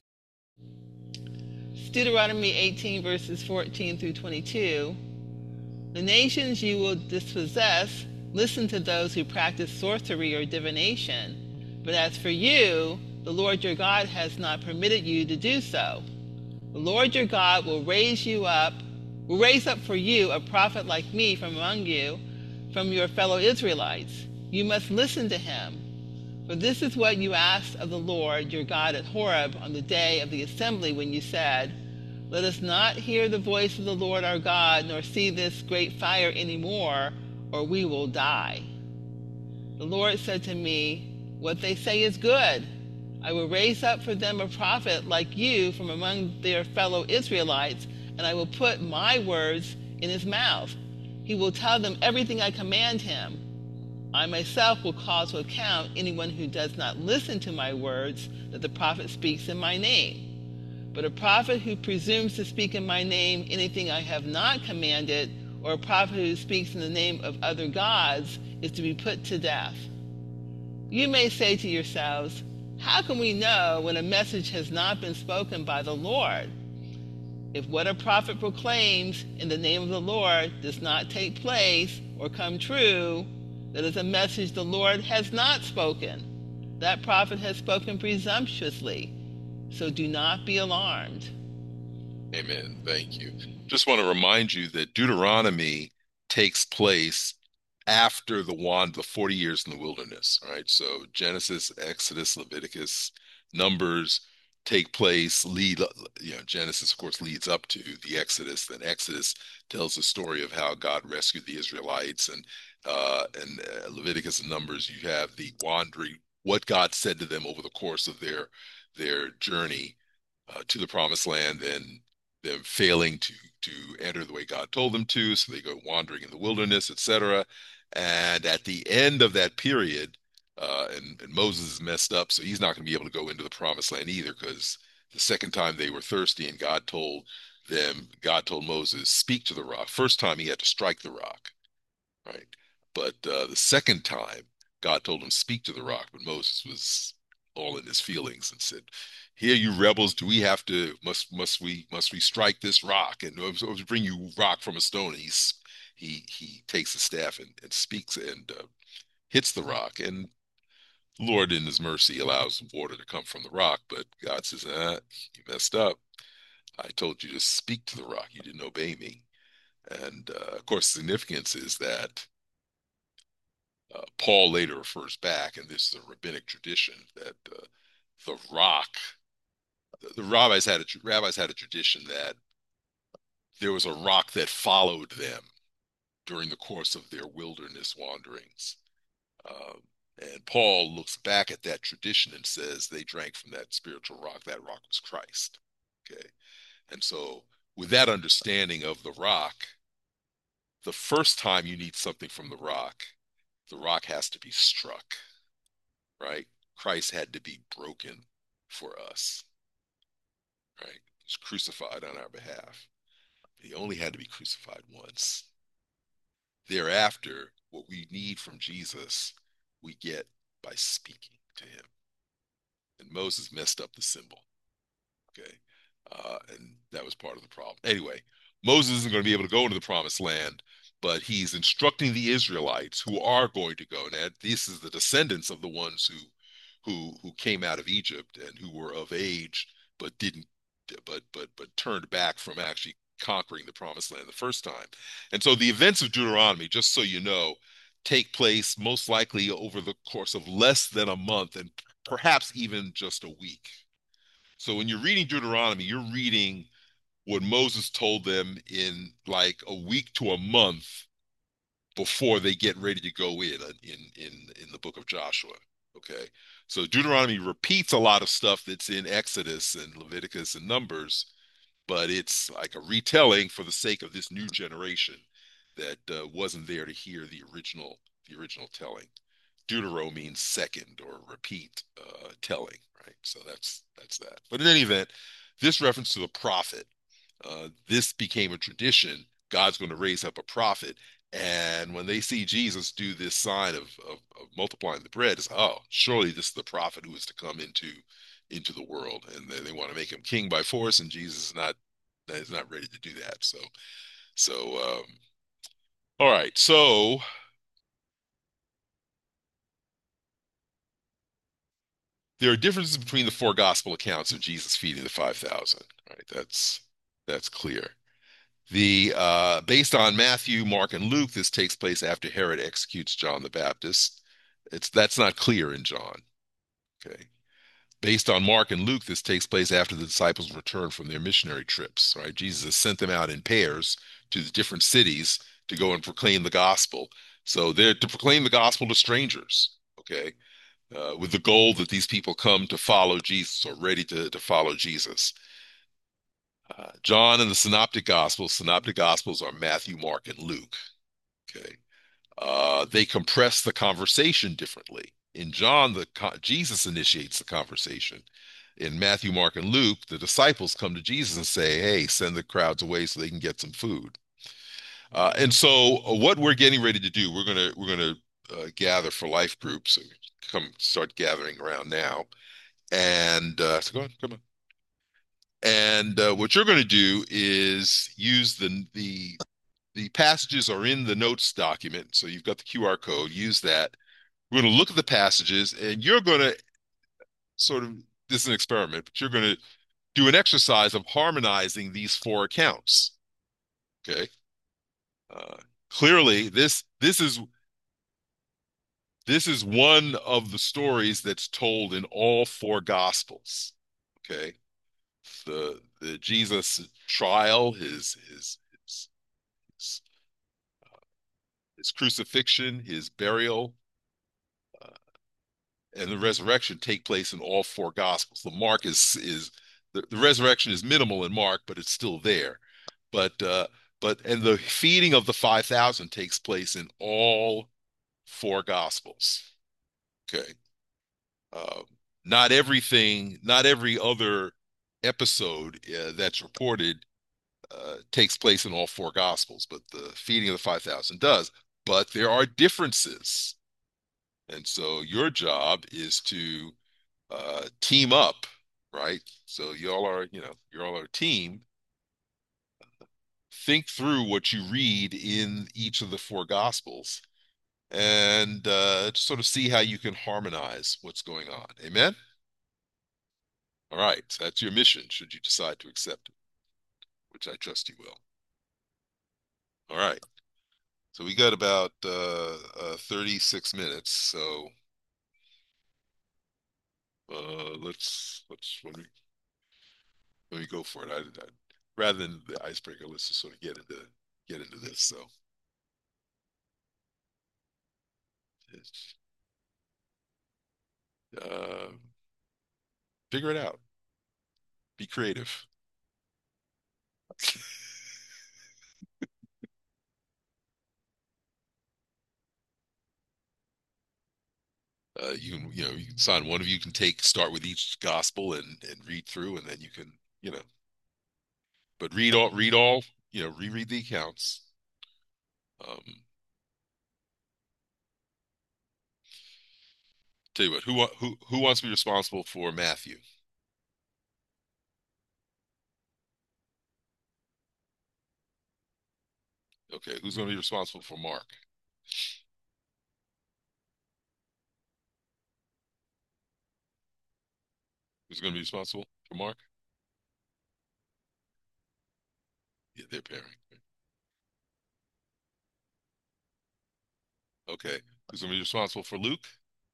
Deuteronomy eighteen, verses fourteen through twenty-two. The nations you will dispossess listen to those who practice sorcery or divination. But as for you, the Lord your God has not permitted you to do so. The Lord your God will raise you up, will raise up for you a prophet like me from among you, from your fellow Israelites. You must listen to him. For this is what you asked of the Lord your God at Horeb on the day of the assembly when you said, let us not hear the voice of the Lord our God, nor see this great fire any more, or we will die. The Lord said to me, what they say is good. I will raise up for them a prophet like you from among their fellow Israelites, and I will put my words in his mouth. He will tell them everything I command him. I myself will call to account anyone who does not listen to my words that the prophet speaks in my name. But a prophet who presumes to speak in my name anything I have not commanded, or a prophet who speaks in the name of other gods, is to be put to death. You may say to yourselves, how can we know when a message has not been spoken by the Lord? If what a prophet proclaims in the name of the Lord does not take place or come true, that is a message the Lord has not spoken. That prophet has spoken presumptuously. So do not be alarmed. Amen. Thank you. Just want to remind you that Deuteronomy takes place after the wand, the forty years in the wilderness. All right. So Genesis, Exodus, Leviticus, Numbers take place, lead, you know, Genesis, of course, leads up to the Exodus. Then Exodus tells the story of how God rescued the Israelites, and uh, and uh, Leviticus and Numbers, you have the wandering, what God said to them over the course of their their journey uh, to the promised land, and them failing to to enter the way God told them to, so they go wandering in the wilderness, et cetera. And at the end of that period, uh, and, and Moses is messed up, so he's not going to be able to go into the promised land either, because the second time they were thirsty and God told them, God told Moses, speak to the rock. First time he had to strike the rock, right? But uh, the second time, God told him, speak to the rock, but Moses was all in his feelings and said, here you rebels, do we have to, must must we must we strike this rock, and so bring you rock from a stone? And he's he he takes the staff and, and speaks and uh, hits the rock, and the Lord in his mercy allows water to come from the rock, but God says, ah, you messed up. I told you to speak to the rock, you didn't obey me. And uh, of course, significance is that uh, Paul later refers back, and this is a rabbinic tradition, that uh, the rock, the, the rabbis had a rabbis had a tradition that there was a rock that followed them during the course of their wilderness wanderings. Um, and Paul looks back at that tradition and says they drank from that spiritual rock. That rock was Christ. Okay. And so, with that understanding of the rock, the first time you need something from the rock, the rock has to be struck, right? Christ had to be broken for us, right? He was crucified on our behalf. He only had to be crucified once. Thereafter, what we need from Jesus, we get by speaking to him. And Moses messed up the symbol, okay? Uh, and that was part of the problem. Anyway, Moses isn't going to be able to go into the promised land, but he's instructing the Israelites who are going to go. Now, this is the descendants of the ones who who who came out of Egypt and who were of age but didn't but but but turned back from actually conquering the promised land the first time. And so the events of Deuteronomy, just so you know, take place most likely over the course of less than a month and perhaps even just a week. So when you're reading Deuteronomy, you're reading what Moses told them in like a week to a month before they get ready to go in in in in the book of Joshua. Okay, so Deuteronomy repeats a lot of stuff that's in Exodus and Leviticus and Numbers, but it's like a retelling for the sake of this new generation that uh, wasn't there to hear the original the original telling. Deutero means second or repeat uh, telling, right? So that's that's that. But in any event, this reference to the prophet, uh, this became a tradition. God's going to raise up a prophet, and when they see Jesus do this sign of, of, of multiplying the bread, it's oh, surely this is the prophet who is to come into into the world, and they, they want to make him king by force, and Jesus is not is not ready to do that. So so um, all right, so there are differences between the four gospel accounts of Jesus feeding the five thousand, right? That's that's clear. The uh, based on Matthew, Mark, and Luke, this takes place after Herod executes John the Baptist. It's that's not clear in John. Okay. Based on Mark and Luke, this takes place after the disciples return from their missionary trips, right? Jesus has sent them out in pairs to the different cities to go and proclaim the gospel. So they're to proclaim the gospel to strangers, okay? Uh, with the goal that these people come to follow Jesus or ready to, to follow Jesus. Uh, John and the Synoptic Gospels, Synoptic Gospels are Matthew, Mark, and Luke. Okay. Uh, they compress the conversation differently. In John, the Jesus initiates the conversation. In Matthew, Mark, and Luke, the disciples come to Jesus and say, "Hey, send the crowds away so they can get some food." Uh, and so, uh, what we're getting ready to do, we're gonna we're gonna uh, gather for life groups. So come start gathering around now, and uh, so go on, come on. And uh, what you're going to do is use the the the passages are in the notes document, so you've got the Q R code. Use that. We're going to look at the passages, and you're going to sort of this is an experiment, but you're going to do an exercise of harmonizing these four accounts. Okay. Uh, clearly, this this is this is one of the stories that's told in all four gospels. Okay. The the Jesus trial, his his his his, his crucifixion, his burial, uh, and the resurrection take place in all four gospels. The Mark is is the, the resurrection is minimal in Mark, but it's still there. But uh, but and the feeding of the five thousand takes place in all four gospels. Okay. Uh, not everything, not every other episode uh, that's reported uh, takes place in all four gospels, but the feeding of the five thousand does. But there are differences. And so your job is to uh, team up, right? So y'all are, you know, you're all a team. Think through what you read in each of the four gospels and uh, sort of see how you can harmonize what's going on. Amen? All right, so that's your mission, should you decide to accept it, which I trust you will. All right, so we got about uh, uh, thirty-six minutes, so uh, let's let's let me let me go for it. I, I, rather than the icebreaker, let's just sort of get into get into this. So, uh, figure it out. Be creative. Uh, you can, you know, you can sign one of you can take start with each gospel and and read through, and then you can, you know, but read all read all, you know, reread the accounts. Um, tell you what, who who who wants to be responsible for Matthew? Okay, who's going to be responsible for Mark? Who's going to be responsible for Mark? Yeah, they're pairing. Okay. Who's going to be responsible for Luke?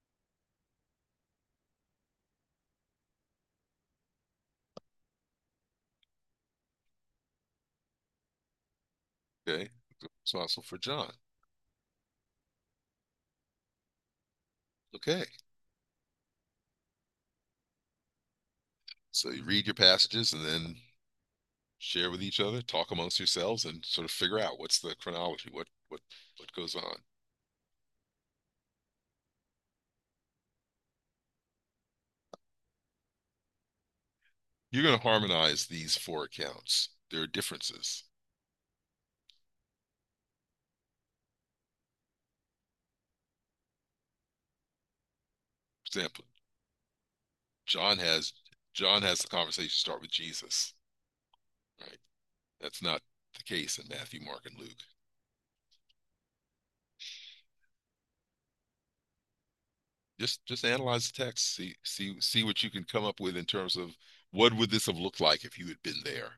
Okay. Who's responsible for John? Okay. So you read your passages and then share with each other, talk amongst yourselves, and sort of figure out what's the chronology, what what what goes on. You're going to harmonize these four accounts. There are differences. For example, John has John has the conversation start with Jesus, right? That's not the case in Matthew, Mark, and Luke. Just just analyze the text, see see see what you can come up with in terms of what would this have looked like if you had been there.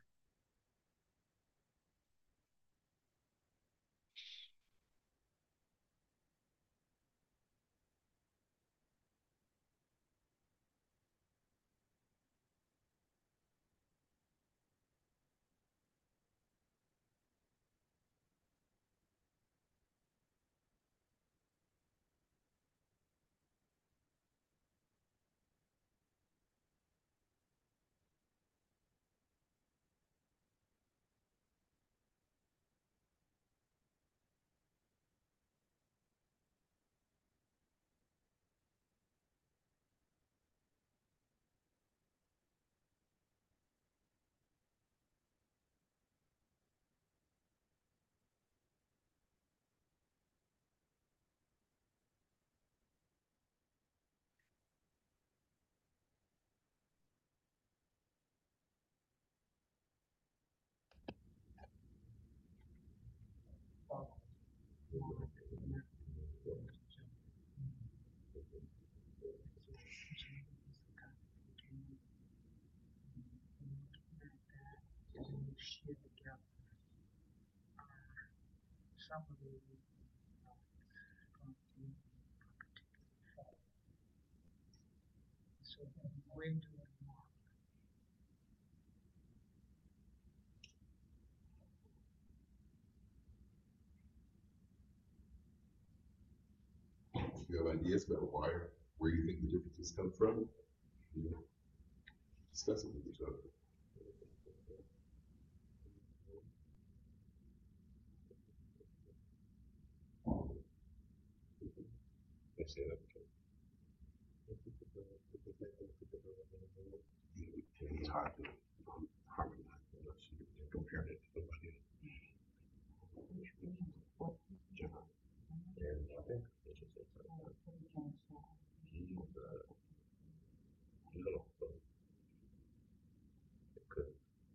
If you have ideas about why, where you think the differences come from, you know, discuss it with each other. Let's say that. It's hard to harmonize unless you compare it to somebody else. And I think it's just like, he's, uh, you know, so it could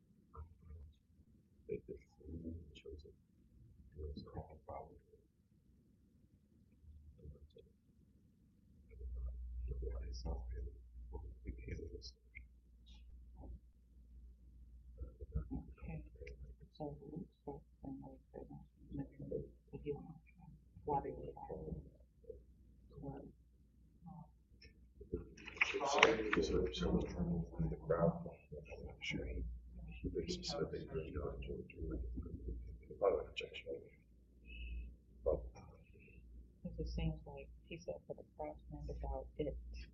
make this chosen. You know, it's a whole problem. It's not really what we can do this. So, so in the crowd, I'm sure he, he was specific, you know, to, to, to, a lot of rejection. But, Because it seems like he said for the craftsman about it.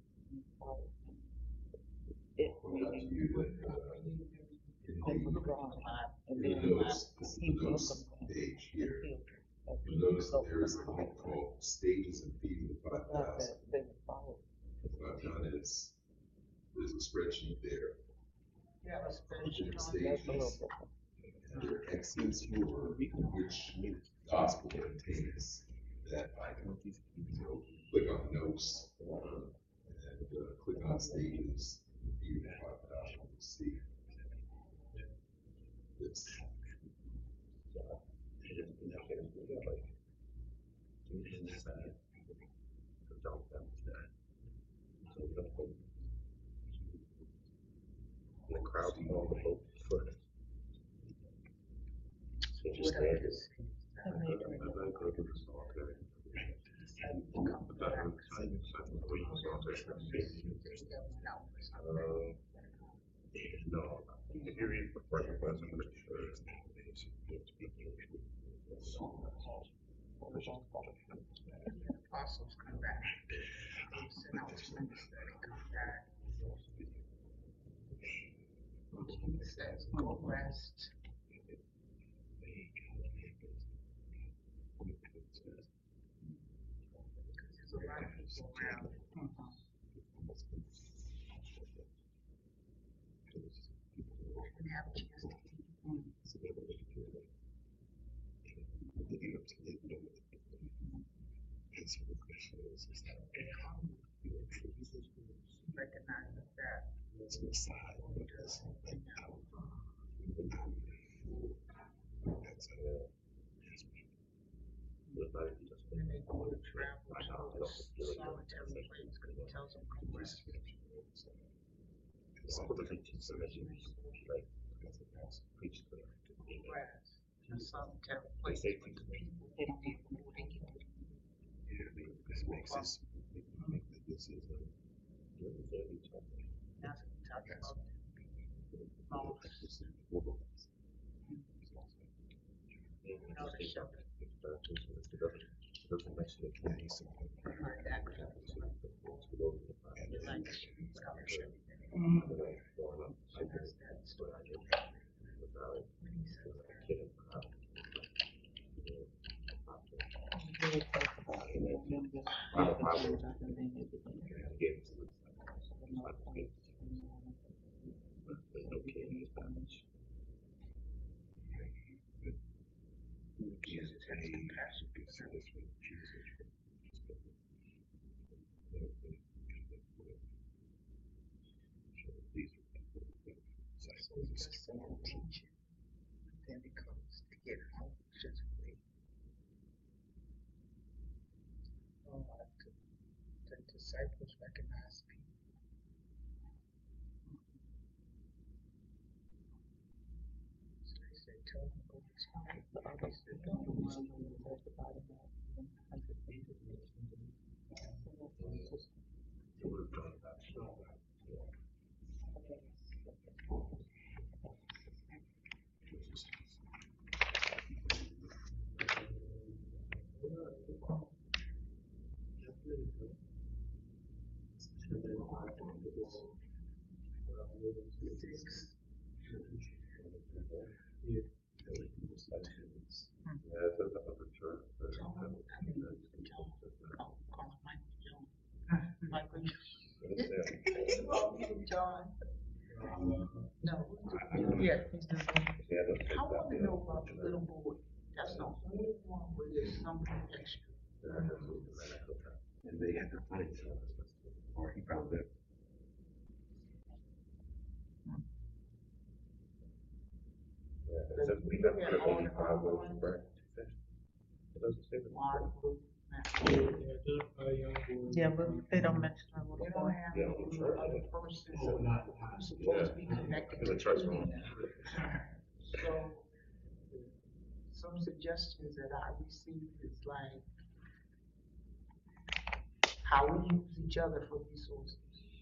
It meaning overdrawn. And then You'll notice, this is he the notice welcomed them. page here. As he You'll notice that welcomed there is a them. link called Stages and Feeding the Five Not Thousand. that they would follow. What I've done is, there's a spreadsheet there. Yeah, of different that's a little stages, different. and there are X's for which gospel contains that item. So click on notes, uh, and uh, click on stages, feeding the five thousand, you'll see this. And the crowd all the hope for No, if you read the first one, I'm pretty sure. Apostles come back. They sent out Sunday study, come back. Jesus says, go rest. There's a lot of people around. And have a chance to eat. Recognize that. When they go to travel to a solitary place, because he tells them go rest. Rest. A solitary place. They don't need food, they can This makes this, make the decision. That's what he talks about. Oh, you know, the shepherd. Behind that, you like scholarship. So that's that story. When he says that. Jesus has compassion for them. So he does some more teaching. Then he comes to get home physically. Oh, the, the disciples recognize people. So they said, tell them to go explain. The other said, don't do one when you talk about it. Six. Michael John. No. Yeah, he's the I want to know about the little boy. That's the only one where there's something extra. And they had to find something, or he found it. It says we have to only five loaves of bread. It doesn't say that. Yeah, but they don't mention a little They don't boy. have Yeah, any I'm sure. other person So not- who's supposed to be connected It's a to church the one. So, some suggestions that I received is like, how we use each other for resources.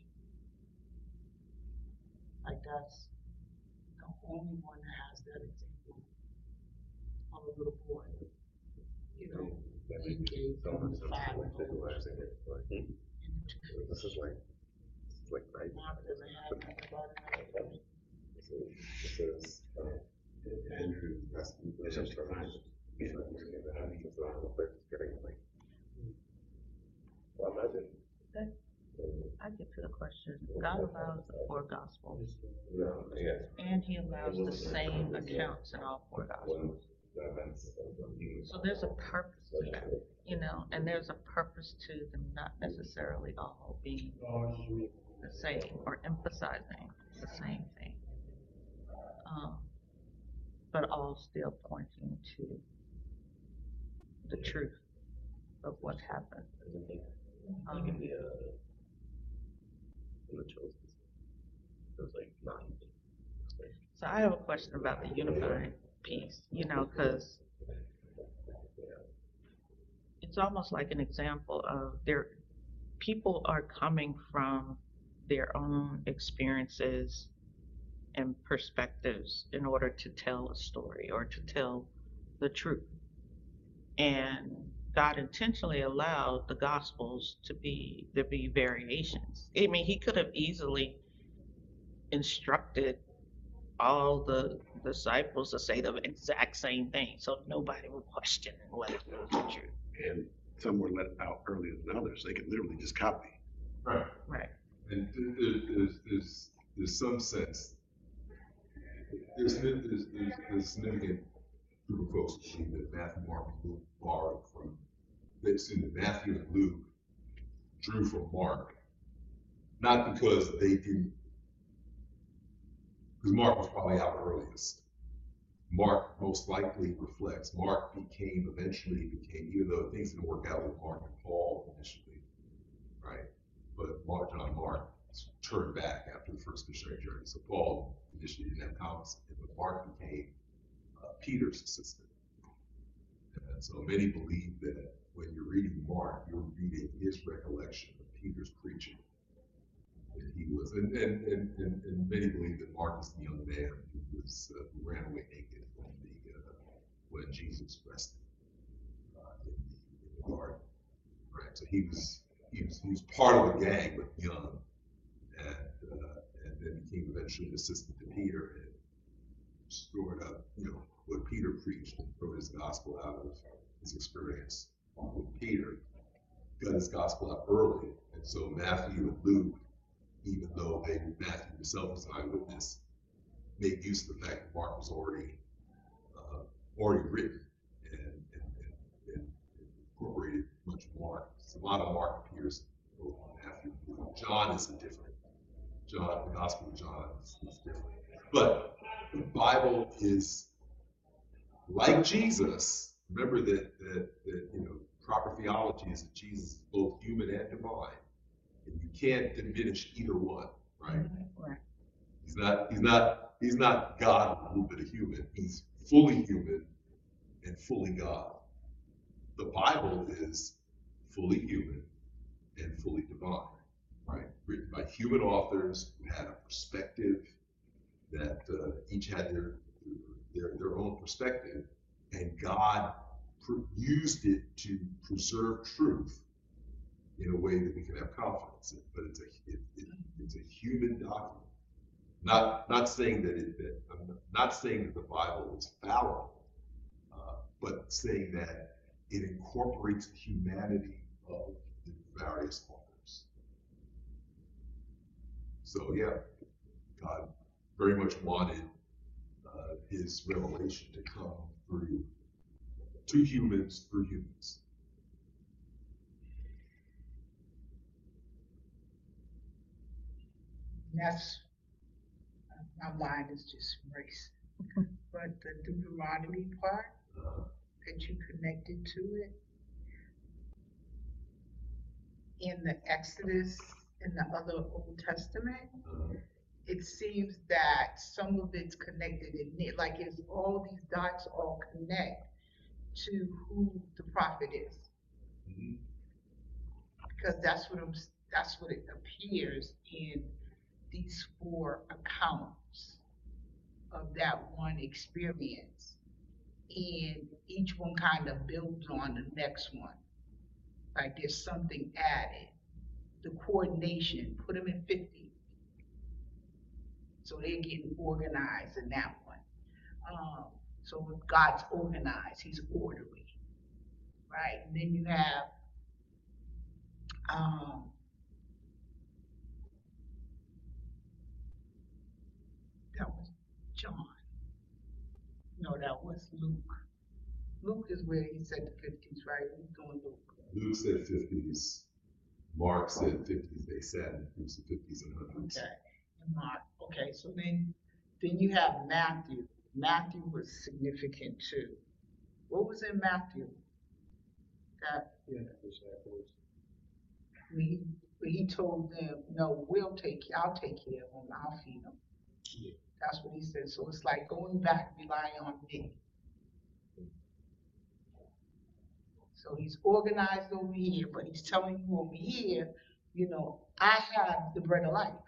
Like that's the only one that has that example of a little boy. You know, he gave them five loaves. This is like, this is like right. Mark doesn't have anything about another person. This is, this is, uh, Andrew, that's, it's just a fine. it's getting like. Well, imagine. I get to the question. God allows the four gospels, No, yes. and He allows the same accounts in all four gospels. So there's a purpose to that, you know, and there's a purpose to them not necessarily all being the same or emphasizing the same thing, um, but all still pointing to the truth of what happened. Um, so I have a question about the unifying piece, you know, because it it's almost like an example of there, people are coming from their own experiences and perspectives in order to tell a story or to tell the truth. And God intentionally allowed the Gospels to be there be variations. I mean, He could have easily instructed all the disciples to say the exact same thing, so nobody would question whether it was the truth. And some were let out earlier than others. They could literally just copy. Right. Right. And there, there, there's, there's, there's some sense, there's, there's, there's, there's a significant group of folks who believe that Matthew, Mark, and Luke borrowed from, they assume that Matthew and Luke drew from Mark, not because they didn't, because Mark was probably out earliest. Mark most likely reflects, Mark became, eventually became, even though things didn't work out with Mark and Paul initially, right? But Mark, John Mark turned back after the first missionary journey. So Paul initially didn't have Thomas, but Mark became uh, Peter's assistant. And so many believe that when you're reading Mark, you're reading his recollection of Peter's preaching. And he was, and, and, and, and, and many believe that Mark is the young man who was uh, who ran away naked from the uh, when Jesus rested uh, in, the, in the garden. Right. So he was he was he was part of the gang, but young, and uh, and then became eventually an assistant to Peter and stored up, you know, what Peter preached and wrote his gospel out of his experience with Peter. Got his gospel out early, and so Matthew and Luke, even though they, Matthew himself was an eyewitness, made use of the fact that Mark was already uh, already written and, and, and, and incorporated much more. So a lot of Mark appears in both Matthew and Luke. John is a different. John, the Gospel of John is, is different. But the Bible is like Jesus. Remember that that that you know proper theology is that Jesus is both human and divine. And you can't diminish either one, right? Right. He's not, he's not, he's not God with a little bit of human. He's fully human and fully God. The Bible is fully human and fully divine, right? Written by human authors who had a perspective that uh, each had their, their their own perspective, and God pr- used it to preserve truth in a way that we can have confidence in. But it's a it, it, it's a human document. Not not saying that it that I'm not saying that the Bible is fallible, uh, but saying that it incorporates the humanity of the various authors. So yeah, God very much wanted uh, His revelation to come through to humans through humans. That's, my mind is just racing. But the Deuteronomy part Uh, that you connected to it, in the Exodus, in the other Old Testament, uh, it seems that some of it's connected in it, like it's all these dots all connect to who the prophet is. mhm. Because that's what I'm, that's what it appears in these four accounts of that one experience. And each one kind of builds on the next one. Like there's something added. The coordination, put them in fifty. So they're getting organized in that one. Um, so if God's organized, He's orderly, right? And then you have um, that was John. No, that was Luke. Luke is where he said the fifties, right? He's doing Luke. Luke said fifties. Mark said fifties. They said it was the fifties and hundreds. Okay. And Mark. Okay, so then then you have Matthew. Matthew was significant too. What was in Matthew? That Yeah, disciples. when he, when he told them, no, we'll take, I'll take care of them, I'll feed them. Yeah. That's what he said. So it's like going back, relying on me. So he's organized over here, but he's telling you over here, you know, I have the bread of life.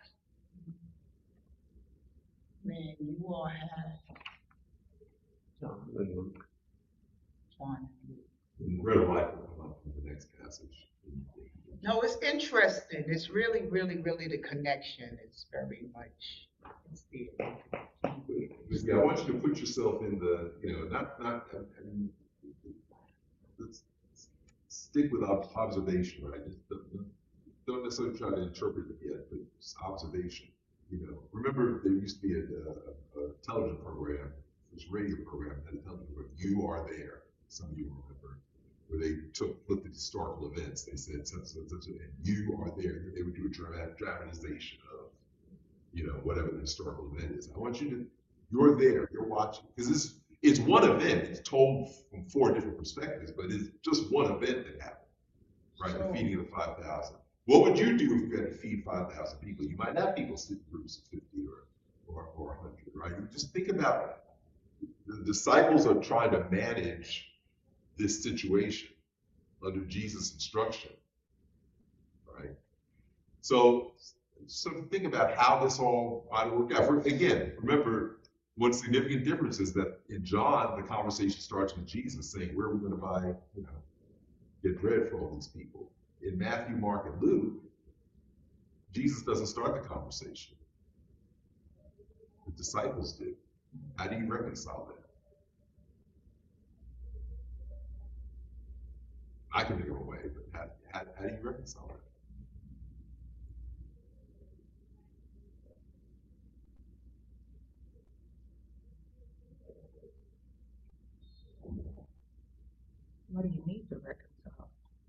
Man, you all have John and Luke. John. And the bread of life will come up in the next passage. No, it's interesting. It's really, really, really the connection. It's very much, it's there. Yeah, I want you to put yourself in the, you know, not, not, I mean, let's stick with ob- observation, right? Just don't, don't necessarily try to interpret it yet, but just observation. You know, remember there used to be a, a, a television program, this radio program, and a television program, You Are There. Some of you remember, where they took looked at historical events. They said, such, such, such, and you are there. They would do a dra- dramatization of, you know, whatever the historical event is. I want you to, you're there, you're watching, because this it's one event. It's told from four different perspectives, but it's just one event that happened, right? So, the feeding of the five thousand. What would you do if you had to feed five thousand people? You might have people sit in groups of fifty or, or, or one hundred, right? You just think about it. The disciples are trying to manage this situation under Jesus' instruction, right? So, so think about how this all might work out. Again, remember, one significant difference is that in John, the conversation starts with Jesus saying, where are we going to buy, you know, get bread for all these people? In Matthew, Mark, and Luke, Jesus doesn't start the conversation. The disciples do. How do you reconcile that? I can think of a way, but how, how, how do you reconcile that? What do you need to reconcile?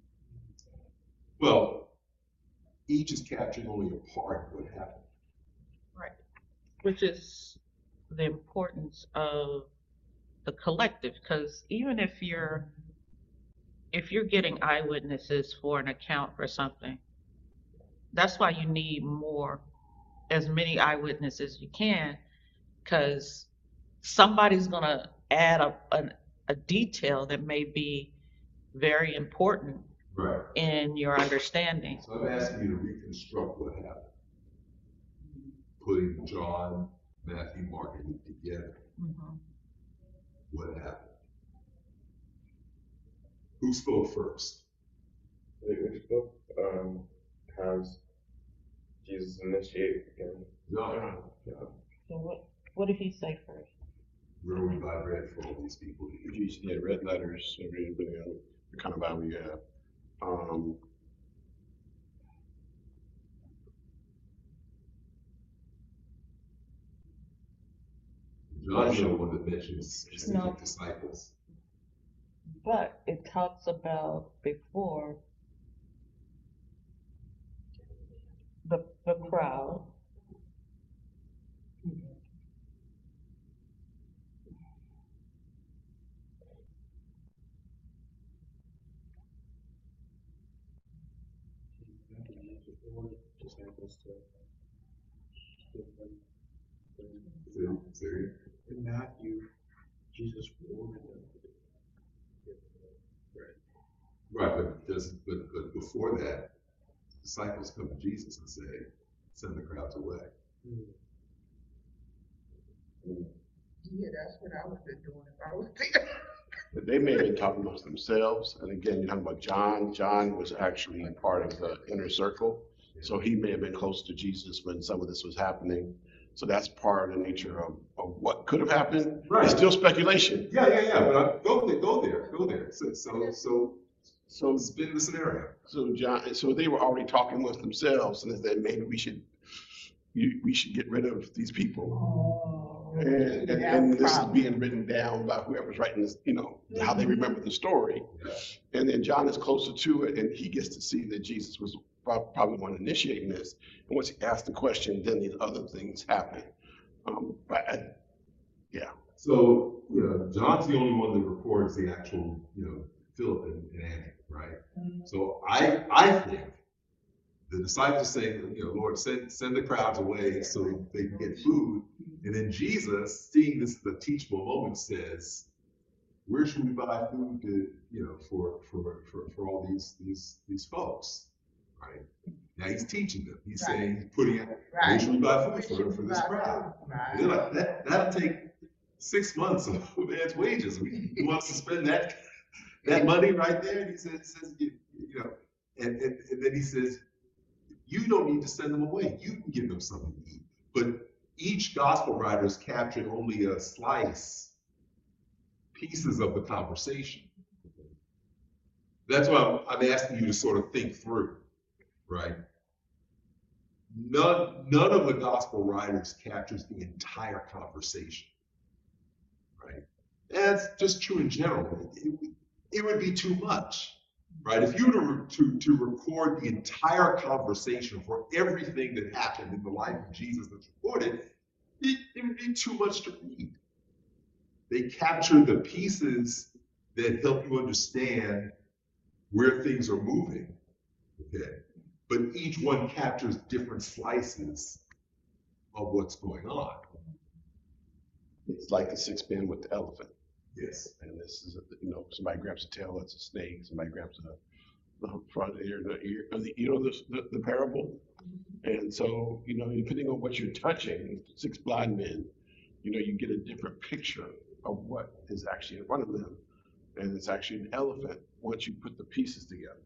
Well, each is capturing only a part of what happened. Right. Which is the importance of the collective, because even if you're if you're getting eyewitnesses for an account for something, that's why you need more, as many eyewitnesses as you can, because somebody's gonna add a, a a detail that may be very important Right. in your understanding. So I'm asking you to reconstruct what happened. Putting John, Matthew, Mark, and Luke together. Mhm. What happened? Who spoke first? Which book um, has Jesus initiate again? John. John. So what what did he say first? Where we buy bread for all these people to eat. You yeah, red letters, every, you know, the kind of Bible you have. Um, John's the one that mentions specific No. disciples. But it talks about before the the crowd. See, see? In Matthew, Jesus ordered them to give bread. Right, but does but but before that, disciples come to Jesus and say, send the crowds away. Yeah, that's what I would have been doing if I was there. but they may have been talking amongst themselves. And again, you're talking about John. John was actually part of the inner circle. So he may have been close to Jesus when some of this was happening. So that's part of the nature of, of what could have happened. Right. It's still speculation. Yeah, yeah, yeah. But I, go there, go there, go there. So so so So spin the scenario. So John, so they were already talking with themselves, and they said maybe we should, you- we should get rid of these people. Oh, And, and, and this is being written down by whoever's writing this, you know, how they remember the story. Yeah. And then John is closer to it, and he gets to see that Jesus was prob- probably the one initiating this. And once he asked the question, then these other things happen. Um, but I, yeah, So, you know, John's the only one that records the actual, you know, Philip and, and Andrew, right? So I I think the disciples say, you know, Lord, send send the crowds away so they can get food. And then Jesus, seeing this as a teachable moment, says, where should we buy food to, you know, for for for, for all these these these folks, right? Now he's teaching them. He's Right. saying, he's putting out, where Right. should we buy Where food should for, we for this buy crowd? food? Right. And they're like, that that'll take six months of man's wages. He wants to spend that that money right there. And he says, says you, you know, and, and, and then he says, you don't need to send them away. You can give them something to eat. But each gospel writer is capturing only a slice, pieces of the conversation. That's why I'm, I'm asking you to sort of think through, right? None, none of the gospel writers captures the entire conversation, right? And that's just true in general. It, it, it would be too much, right? If you were to, to, to record the entire conversation for everything that happened in the life of Jesus that's recorded, it, it would be too much to read. They capture the pieces that help you understand where things are moving, okay? But each one captures different slices of what's going on. It's like the six men with the elephant. Yes. And this is, a, you know, somebody grabs a tail, that's a snake. Somebody grabs the, the front ear, the ear, the, you know, the, the, the parable. And so, you know, depending on what you're touching, six blind men, you know, you get a different picture of what is actually in front of them. And it's actually an elephant once you put the pieces together.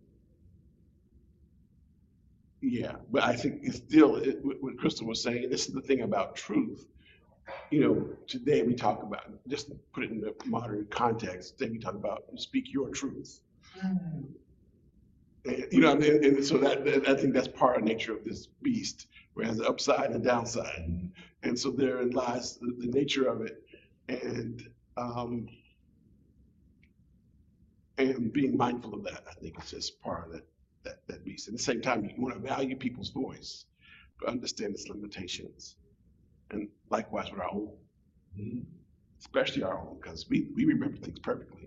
Yeah, but I think it's still, it, what Crystal was saying, this is the thing about truth. You know, today we talk about, just to put it in the modern context, today we talk about speak your truth. Mm. And, you know, and, and so that, that I think that's part of the nature of this beast, where it has the upside and the downside. And so therein lies the, the nature of it. And um, and being mindful of that, I think is just part of that, that, that beast. At the same time, you want to value people's voice, but understand its limitations. And likewise with our own, mm-hmm. especially our own, because we, we remember things perfectly.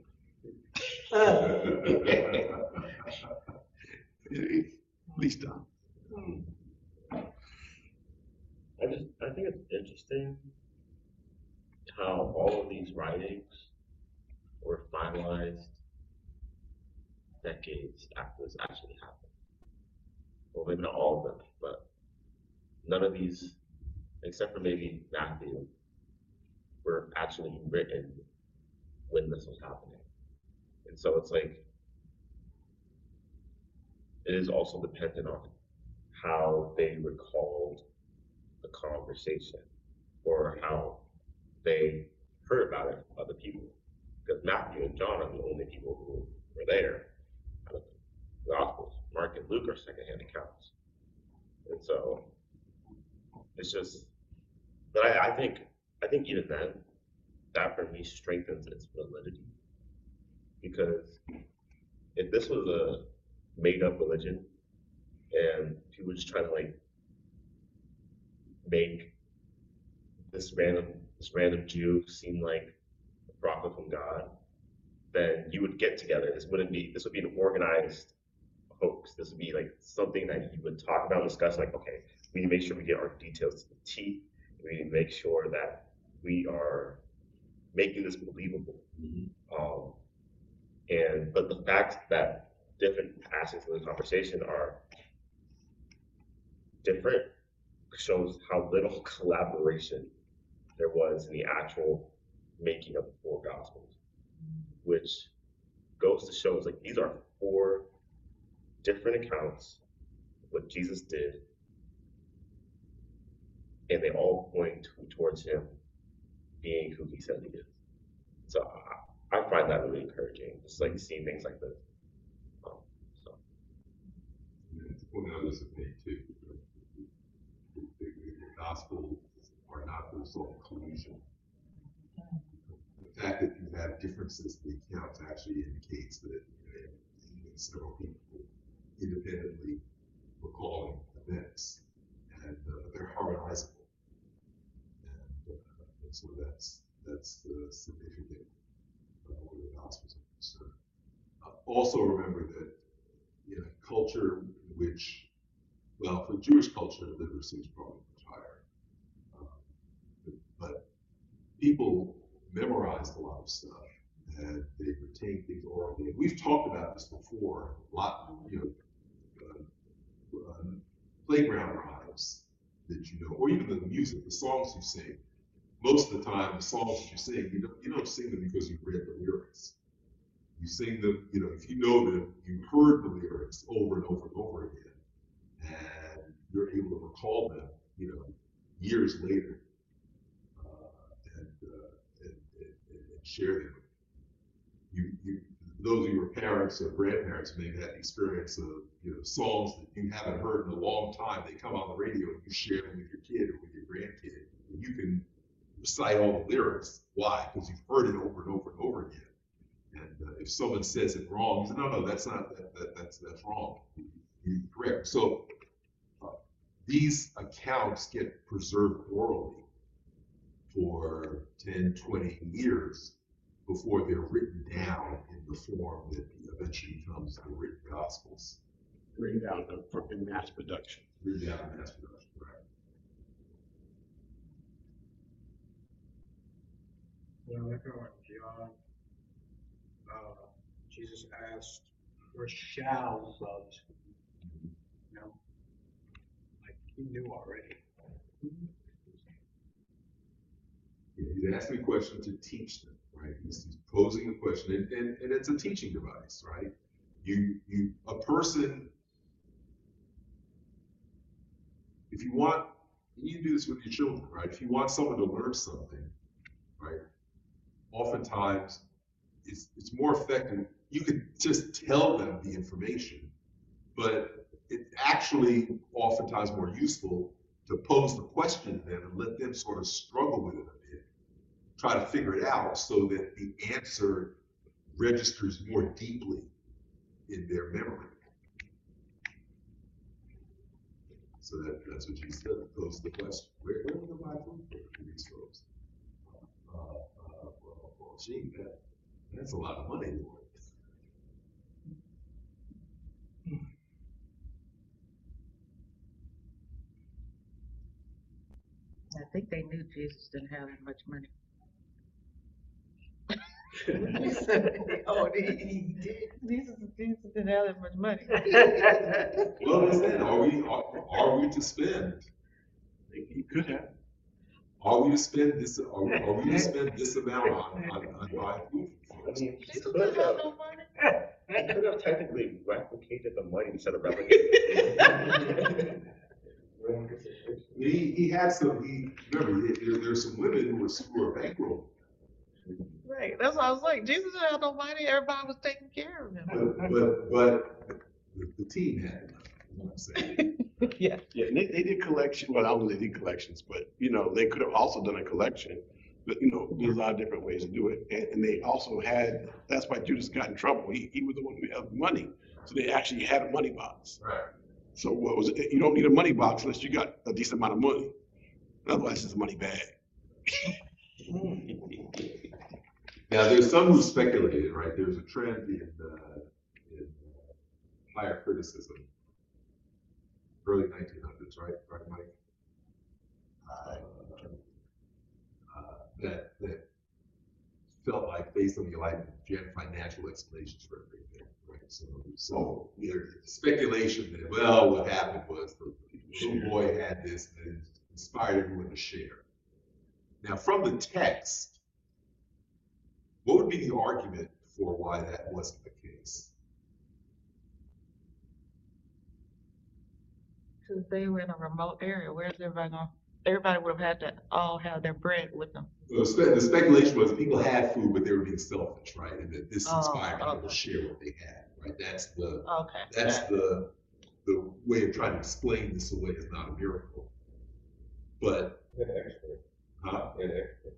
At least, um, I just I think it's interesting how all of these writings were finalized decades after this actually happened. Well, maybe not all of them, but none of these, except for maybe Matthew, were actually written when this was happening. And so it's like, it is also dependent on how they recalled the conversation or how they heard about it from other people. Because Matthew and John are the only people who were there out of the Gospels. Mark and Luke are secondhand accounts. And so it's just, but I, I think, I think even then, that for me strengthens its validity. Because if this was a made up religion and people just trying to like make this random this random Jew seem like a prophet from God, then you would get together. This wouldn't be this would be an organized hoax. This would be like something that you would talk about and discuss, like, okay, we need to make sure we get our details to the T. We need to make sure that we are making this believable. Mm-hmm. Um, and but the fact that different aspects of the conversation are different shows how little collaboration there was in the actual making of the four Gospels, which goes to show like these are four different accounts of what Jesus did, and they all point to, towards him being who he said he is. So I, I find that really encouraging, just like seeing things like this. Um, so. Yeah, to point out this thing too, the, the, the Gospels are not the result of collusion. The fact that you have differences in the accounts actually indicates that you know, even several people independently recalling events, and uh, they're harmonizable. And, uh, and so that's that's the significant uh, where the Gospels are concerned. Uh, also remember that in a culture in which, well, for Jewish culture, literacy is probably much higher. Uh, but people memorized a lot of stuff and they retain things orally. And we've talked about this before, a lot, you know, uh, uh, playground rhymes that you know, or even the music, the songs you sing. Most of the time, the songs that you sing, you don't, you don't sing them because you read the lyrics. You sing them, you know, if you know them, you heard the lyrics over and over and over again, and you're able to recall them, you know, years later, uh, and, uh, and, and, and share them. You, you, those of you who are parents or grandparents may have had the experience of, you know, songs that you haven't heard in a long time. They come on the radio and you share them with your kid or with your grandkid. And you can recite all the lyrics. Why? Because you've heard it over and over and over again. And uh, if someone says it wrong, you say, no, no, that's not, that, that, that's, that's wrong. You're correct. So uh, these accounts get preserved orally for ten, twenty years before they're written down in the form that eventually becomes the written Gospels. Written down for in mass production. Written down in mass production, right. Yeah, like how in John, uh, Jesus asked, where shall love be? You know, like he knew already. Yeah, he's asking a question to teach them, right? He's, he's posing a question, and, and, and it's a teaching device, right? You, you, a person, if you want, you do this with your children, right? If you want someone to learn something, right? Oftentimes, it's it's more effective. You could just tell them the information, but it's actually oftentimes more useful to pose the question to them and let them sort of struggle with it a bit, try to figure it out so that the answer registers more deeply in their memory. So that, that's what Jesus does, pose the question. Where, where will I buy food for these folks? Uh, uh, well, well, gee, that, that's a lot of money, Lord. I think they knew Jesus didn't have that much money. Oh, he, he did. Jesus, Jesus didn't have that much money. Well, then, are we are, are we to spend? He could have. Are we to spend this? Are, we- are we to spend this amount on on, on buying food? I mean, he Jesus could didn't have have, no money. he could have technically replicated the money instead of replicating it. He, he had some. He remember there, there's some women who were who were bankrolled. Right. That's what I was like. Jesus didn't have no money. Everybody was taking care of him. But but but the, the team had money. You know what I'm saying? Yeah. Yeah, and they, they did collection, well, I don't know if they did collections, but, you know, they could have also done a collection. But, you know, there's a lot of different ways to do it. And, and they also had, that's why Judas got in trouble. He, he was the one who had the money. So they actually had a money box. Right. So what was it? You don't need a money box unless you got a decent amount of money. Otherwise, it's a money bag. Now, there's some who speculated, right? There's a trend in, uh, in uh, higher criticism, early nineteen hundreds, right? Right, Mike? Uh, uh, that that felt like, based on the Enlightenment, you had to find natural explanations for everything, right? So, so there's speculation that, well, what happened was the little boy had this and it inspired everyone to share. Now, from the text, what would be the argument for why that wasn't the case? Because they were in a remote area. Where's everybody going? Everybody would have had to all have their bread with them. The, spe- the speculation was people had food, but they were being selfish, right? And that this Oh, inspired people okay. to share what they had, right? That's the Okay. that's got it. the the way of trying to explain this away as not a miracle. But An expert. huh? An expert.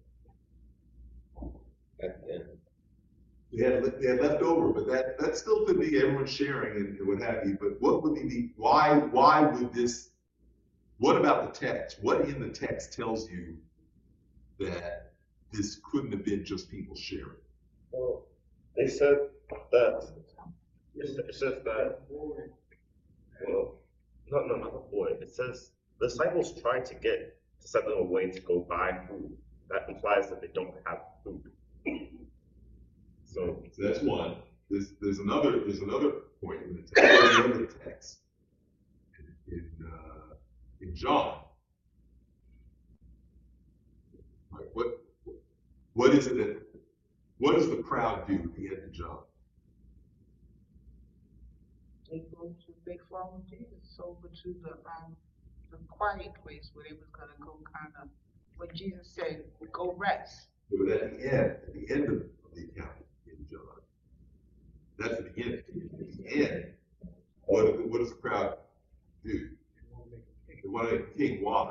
At the end. They had le- they had left over, but that that still could be everyone sharing and, and what have you. But what would be the why why would this? What about the text? What in the text tells you that this couldn't have been just people sharing? Well, they said that, it says that, well, no, no, not the boy. It says the disciples tried to get, to send them away to go buy food. That implies that they don't have food. So, so that's one. There's there's another there's another point in the text, the end of the text in in, uh, in John. Right, what what is it that what does the crowd do at the end of John? They go to, they follow Jesus over to the, um, the quiet place where they was gonna go kind of, when Jesus said, go rest. But at the end, at the end of the account in John, that's the beginning. At the end, what, what does the crowd do? They want to make a king. Why?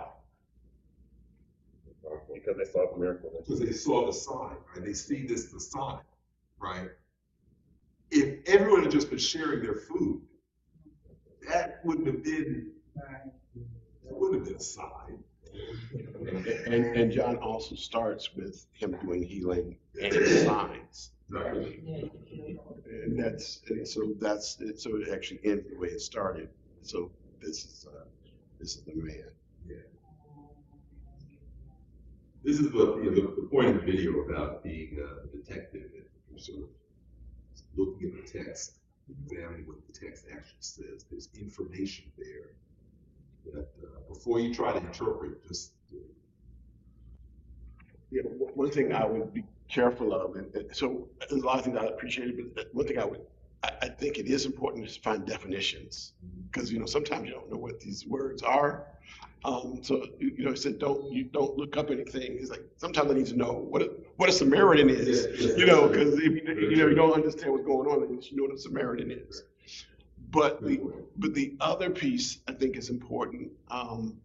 Because they saw the miracle. Because they saw the sign, right? They see this, the sign, right? If everyone had just been sharing their food, that wouldn't have been, that wouldn't have been a sign. And, and John also starts with him doing healing and signs. Right. And that's, and so that's, it, so it actually ends the way it started. So this is, uh, this is the man. Yeah. This is what you know, the, the point of the video about being a detective and sort of looking at the text, examining what the text actually says. There's information there that uh, before you try to interpret, just uh, Yeah, one one thing I would be careful of, and, and so there's a lot of things I appreciate, but one thing I would, I, I think it is important to find definitions, because you know sometimes you don't know what these words are. Um, so you, you know, it said don't you don't look up anything. It's like sometimes I need to know what a, what a Samaritan is, you know, because if you, you know you don't understand what's going on, unless you know what a Samaritan is. But the but the other piece I think is important. Um,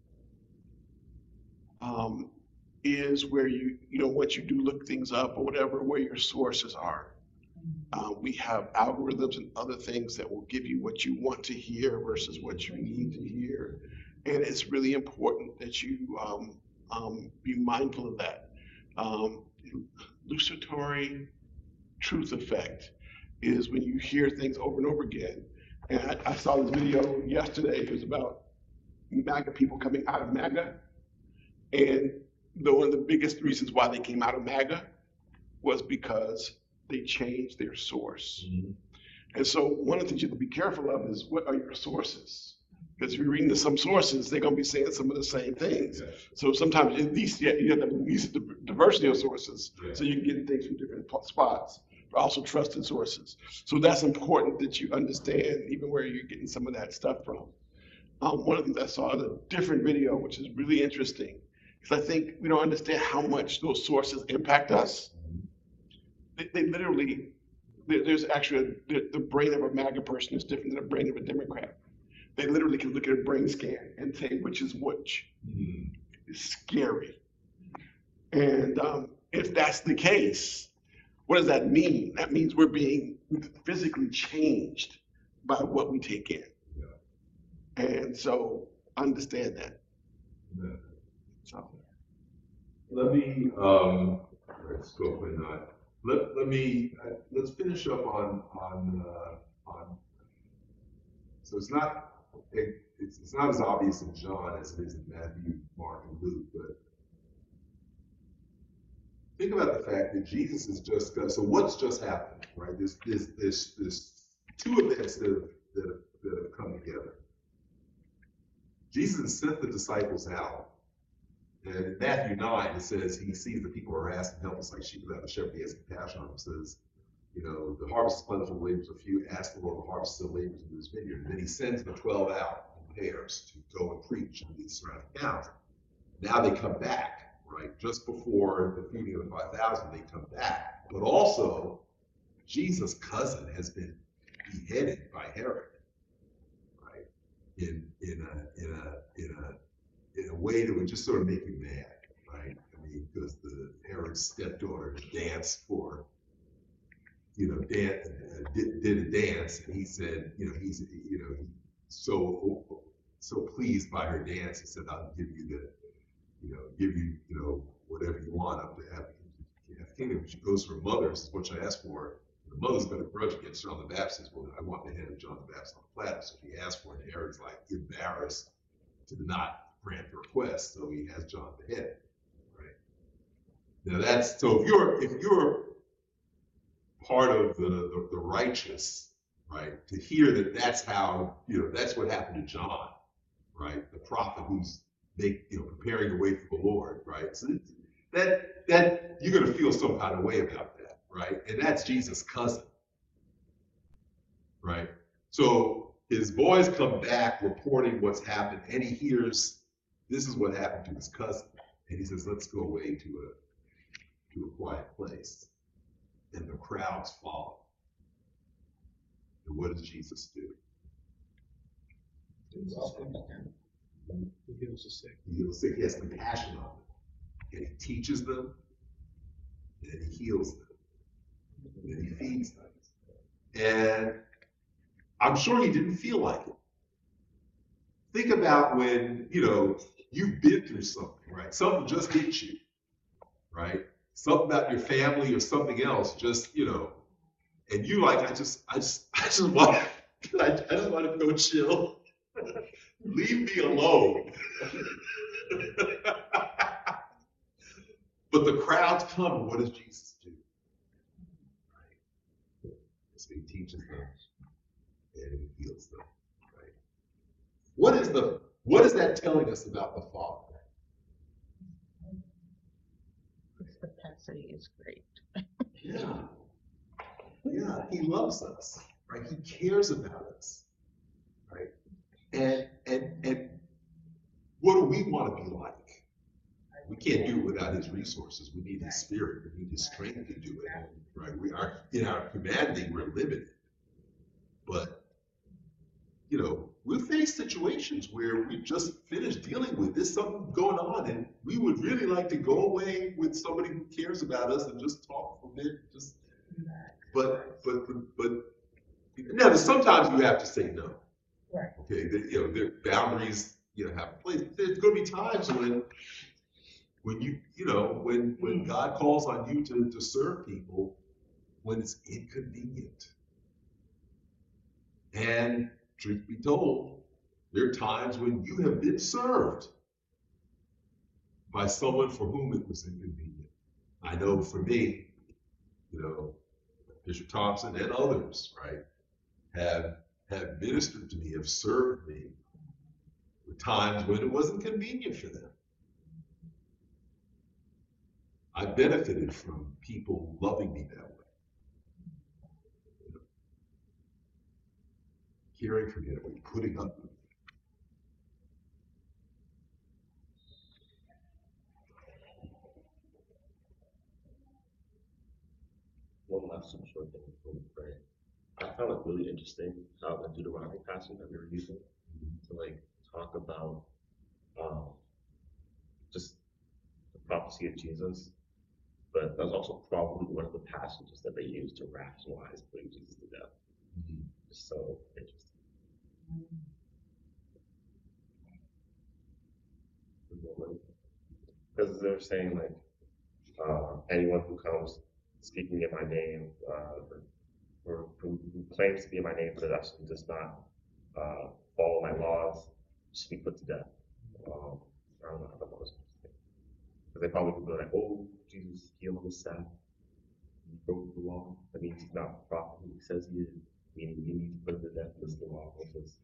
um, is where you, you know, once you do look things up or whatever, where your sources are. Uh, we have algorithms and other things that will give you what you want to hear versus what you need to hear. And it's really important that you um, um, be mindful of that. Um, Lucitory truth effect is when you hear things over and over again. And I, I saw this video yesterday. It was about MAGA people coming out of MAGA. And the, one of the biggest reasons why they came out of MAGA was because they changed their source. Mm-hmm. And so one of the things you have to be careful of is what are your sources? Because if you're reading to some sources, they're going to be saying some of the same things. Yeah. So sometimes at least you have to use the diversity of sources, yeah, so you can get things from different spots, but also trusted sources. So that's important that you understand even where you're getting some of that stuff from. Um, one of the things I saw in a different video, which is really interesting, because I think we don't understand how much those sources impact us. They, they literally, there's actually, a, the, the brain of a MAGA person is different than the brain of a Democrat. They literally can look at a brain scan and say which is which. Mm-hmm. It's scary. And um, if that's the case, what does that mean? That means we're being physically changed by what we take in. Yeah. And so understand that. Yeah. So let me, um, let's go for that. Let, let me, uh, let's finish up on, on, uh, on, so it's not, it, it's, it's not as obvious in John as it is in Matthew, Mark, and Luke, but think about the fact that Jesus is just, so what's just happened, right? There's, there's, there's, there's two events that have, that have, that have come together. Jesus has sent the disciples out. And in Matthew nine, it says he sees the people are asking help us like sheep without a shepherd. He has compassion on them. Says, you know, the harvest is plentiful, the laborers are few. Ask the Lord of the harvest of laborers into his vineyard. And then he sends the twelve out in pairs to go and preach in these surrounding towns. Now they come back, right? Just before the feeding of the five thousand, they come back. But also, Jesus' cousin has been beheaded by Herod, right? In in a in a in a in a way that would just sort of make you mad, right? I mean, because the Herod's stepdaughter danced for, you know, dan- uh, did, did a dance, and he said, you know, he's, you know, so so pleased by her dance, he said, I'll give you the, you know, give you, you know, whatever you want up to have the kingdom. She goes to her mother and says, what should I ask for? The mother's got a grudge against John the Baptist. Well, I want the head of John the Baptist on the platter. So he asked for it, and Herod's like embarrassed to not grant the request, so he has John beheaded, right? Now that's, so if you're, if you're part of the, the, the righteous, right, to hear that that's how, you know, that's what happened to John, right, the prophet who's make, you know, preparing the way for the Lord, right? So that that you're gonna feel some kind of way about that, right? And that's Jesus' cousin, right? So his boys come back reporting what's happened, and he hears this is what happened to his cousin, and he says, "Let's go away to a to a quiet place," and the crowds follow. And what does Jesus do? He heals the sick. He heals the sick. He has compassion on them, and he teaches them, and he heals them, and he feeds them. And I'm sure he didn't feel like it. Think about when, you know, you've been through something, right? Something just hit you, right? Something about your family or something else just, you know, and you like, I just, I just, I just want, I, I just want to go chill. Leave me alone. But the crowds come, and what does Jesus do? Right? So he teaches them and he heals them. Right? What is the what is that telling us about the Father? His capacity is great. Yeah. Yeah, he loves us, right? He cares about us. Right? And and and what do we want to be like? We can't do it without his resources. We need his spirit. We need his strength to do it. Right? We are in our humanity, we're limited. But you know, we face situations where we just finished dealing with there's something going on, and we would really like to go away with somebody who cares about us and just talk for a bit. Just, but but but but now sometimes you have to say no. Right. Okay, the, you know, their boundaries, you know, have a place. There's going to be times when, when you, you know, when when God calls on you to to serve people, when it's inconvenient. And truth be told, there are times when you have been served by someone for whom it was inconvenient. I know for me, you know, Bishop Thompson and others, right, have have ministered to me, have served me at times when it wasn't convenient for them. I benefited from people loving me that way. You know, caring for me that way, putting up with me. One last short thing before we pray. I found it really interesting how the Deuteronomy passage that we were using to like talk about um, just the prophecy of Jesus, but that was also probably one of the passages that they used to rationalize putting Jesus to death. Mm-hmm. Just so interesting. Because they're saying like uh, anyone who comes speaking in my name, uh, or who, who claims to be in my name, but actually does not uh, follow my laws, should be put to death. Um, I don't know how that was. Because they probably would be like, oh, Jesus healed on the Sabbath. He broke the law. That means he's not the prophet who he says he is. Meaning you need to put him to death. This is the law of Moses.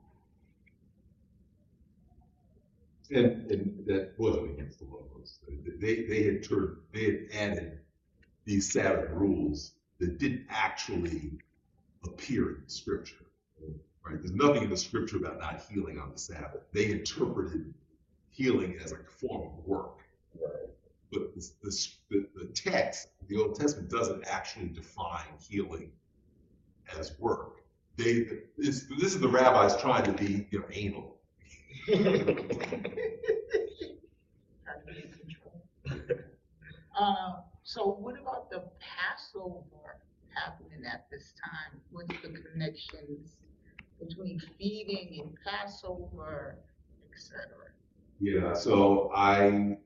And, and that wasn't against the law. They they had turned they had added these Sabbath rules that didn't actually appear in Scripture. Right? There's nothing in the Scripture about not healing on the Sabbath. They interpreted healing as a form of work. Right. But the, the, the, the text, the Old Testament, doesn't actually define healing as work. They this, this is the rabbis trying to be, you know, anal. uh, so what about the Passover happening at this time? What's the connections between feeding and Passover, et cetera? Yeah, so I,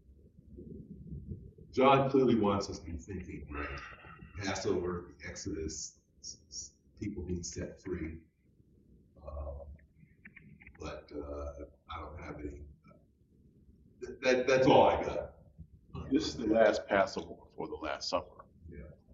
John clearly wants us to be thinking, right? Passover, the Exodus, people being set free. Uh, but uh, I don't have any. Uh, that, that's all I got. This is the last Passover before the Last Supper. Yeah.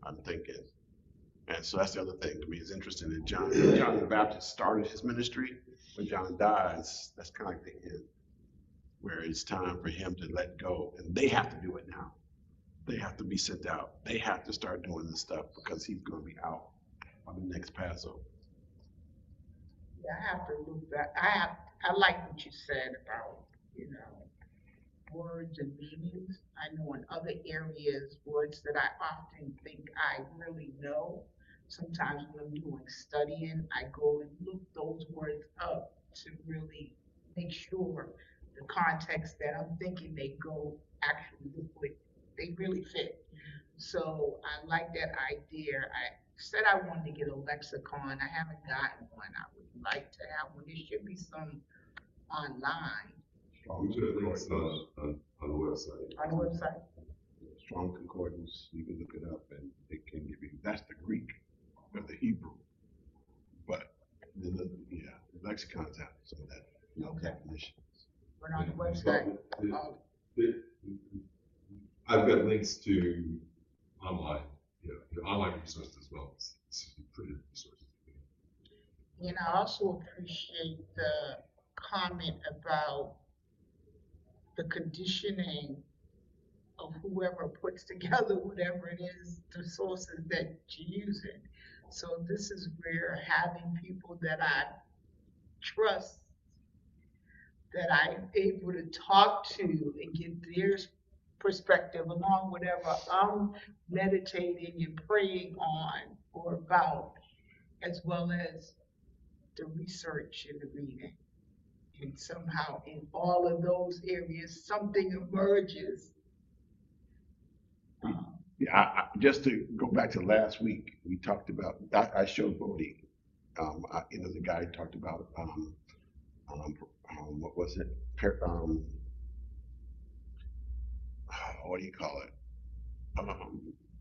I'm thinking. And so that's the other thing to me is interesting that John, John the Baptist started his ministry. When John dies, that's kind of like the end, where it's time for him to let go. And they have to do it now. They have to be sent out. They have to start doing this stuff because he's going to be out on the next Passover. Yeah, I have to look back. I have, I like what you said about, you know, words and meanings. I know in other areas, words that I often think I really know. Sometimes when I'm doing studying, I go and look those words up to really make sure the context that I'm thinking they go actually look like they really fit. So I like that idea. I said I wanted to get a lexicon. I haven't gotten one. I would like to have one. There should be some online. We should have links on, on, on the website. On the website? Strong Concordance, you can look it up and it can give you, that's the Greek or the Hebrew. But the, the yeah, the lexicons have some of that, you know, Okay. definitions. But on the And website, so, it- oh, it- I've got links to online, you know, you know, online resources as well as as printed resources. and I also appreciate the comment about the conditioning of whoever puts together whatever it is, the sources that you're using. So this is where having people that I trust, that I'm able to talk to and get their perspective along whatever I'm meditating and praying on or about, as well as the research and the reading. And somehow in all of those areas, something emerges. Um, Yeah, I, I, just to go back to last week, we talked about, I, I showed Bodie, um, I, you know, the guy talked about, um, um, um, what was it? Per, um, what do you call it? Um,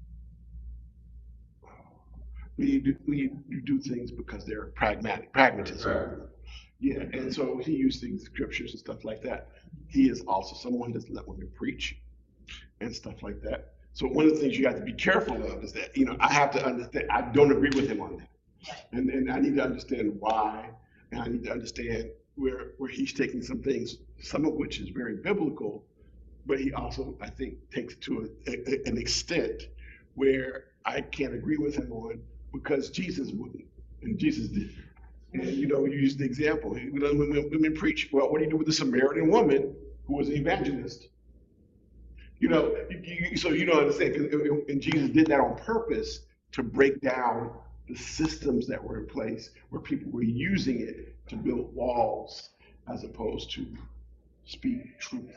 when you do, when you, you do things because they're pragmatic, pragmatism. Yeah, and so he used these scriptures and stuff like that. He is also someone who doesn't let women preach and stuff like that. So one of the things you have to be careful of is that, you know, I have to understand, I don't agree with him on that. And, and I need to understand why, and I need to understand where, where he's taking some things, some of which is very biblical, but he also, I think, takes it to a, a, an extent where I can't agree with him on because Jesus wouldn't, and Jesus did. And, you know, you use the example, when women, women preach, well, what do you do with the Samaritan woman who was an evangelist? You know, you, you, so you don't understand, and Jesus did that on purpose to break down the systems that were in place where people were using it to build walls as opposed to speak truth.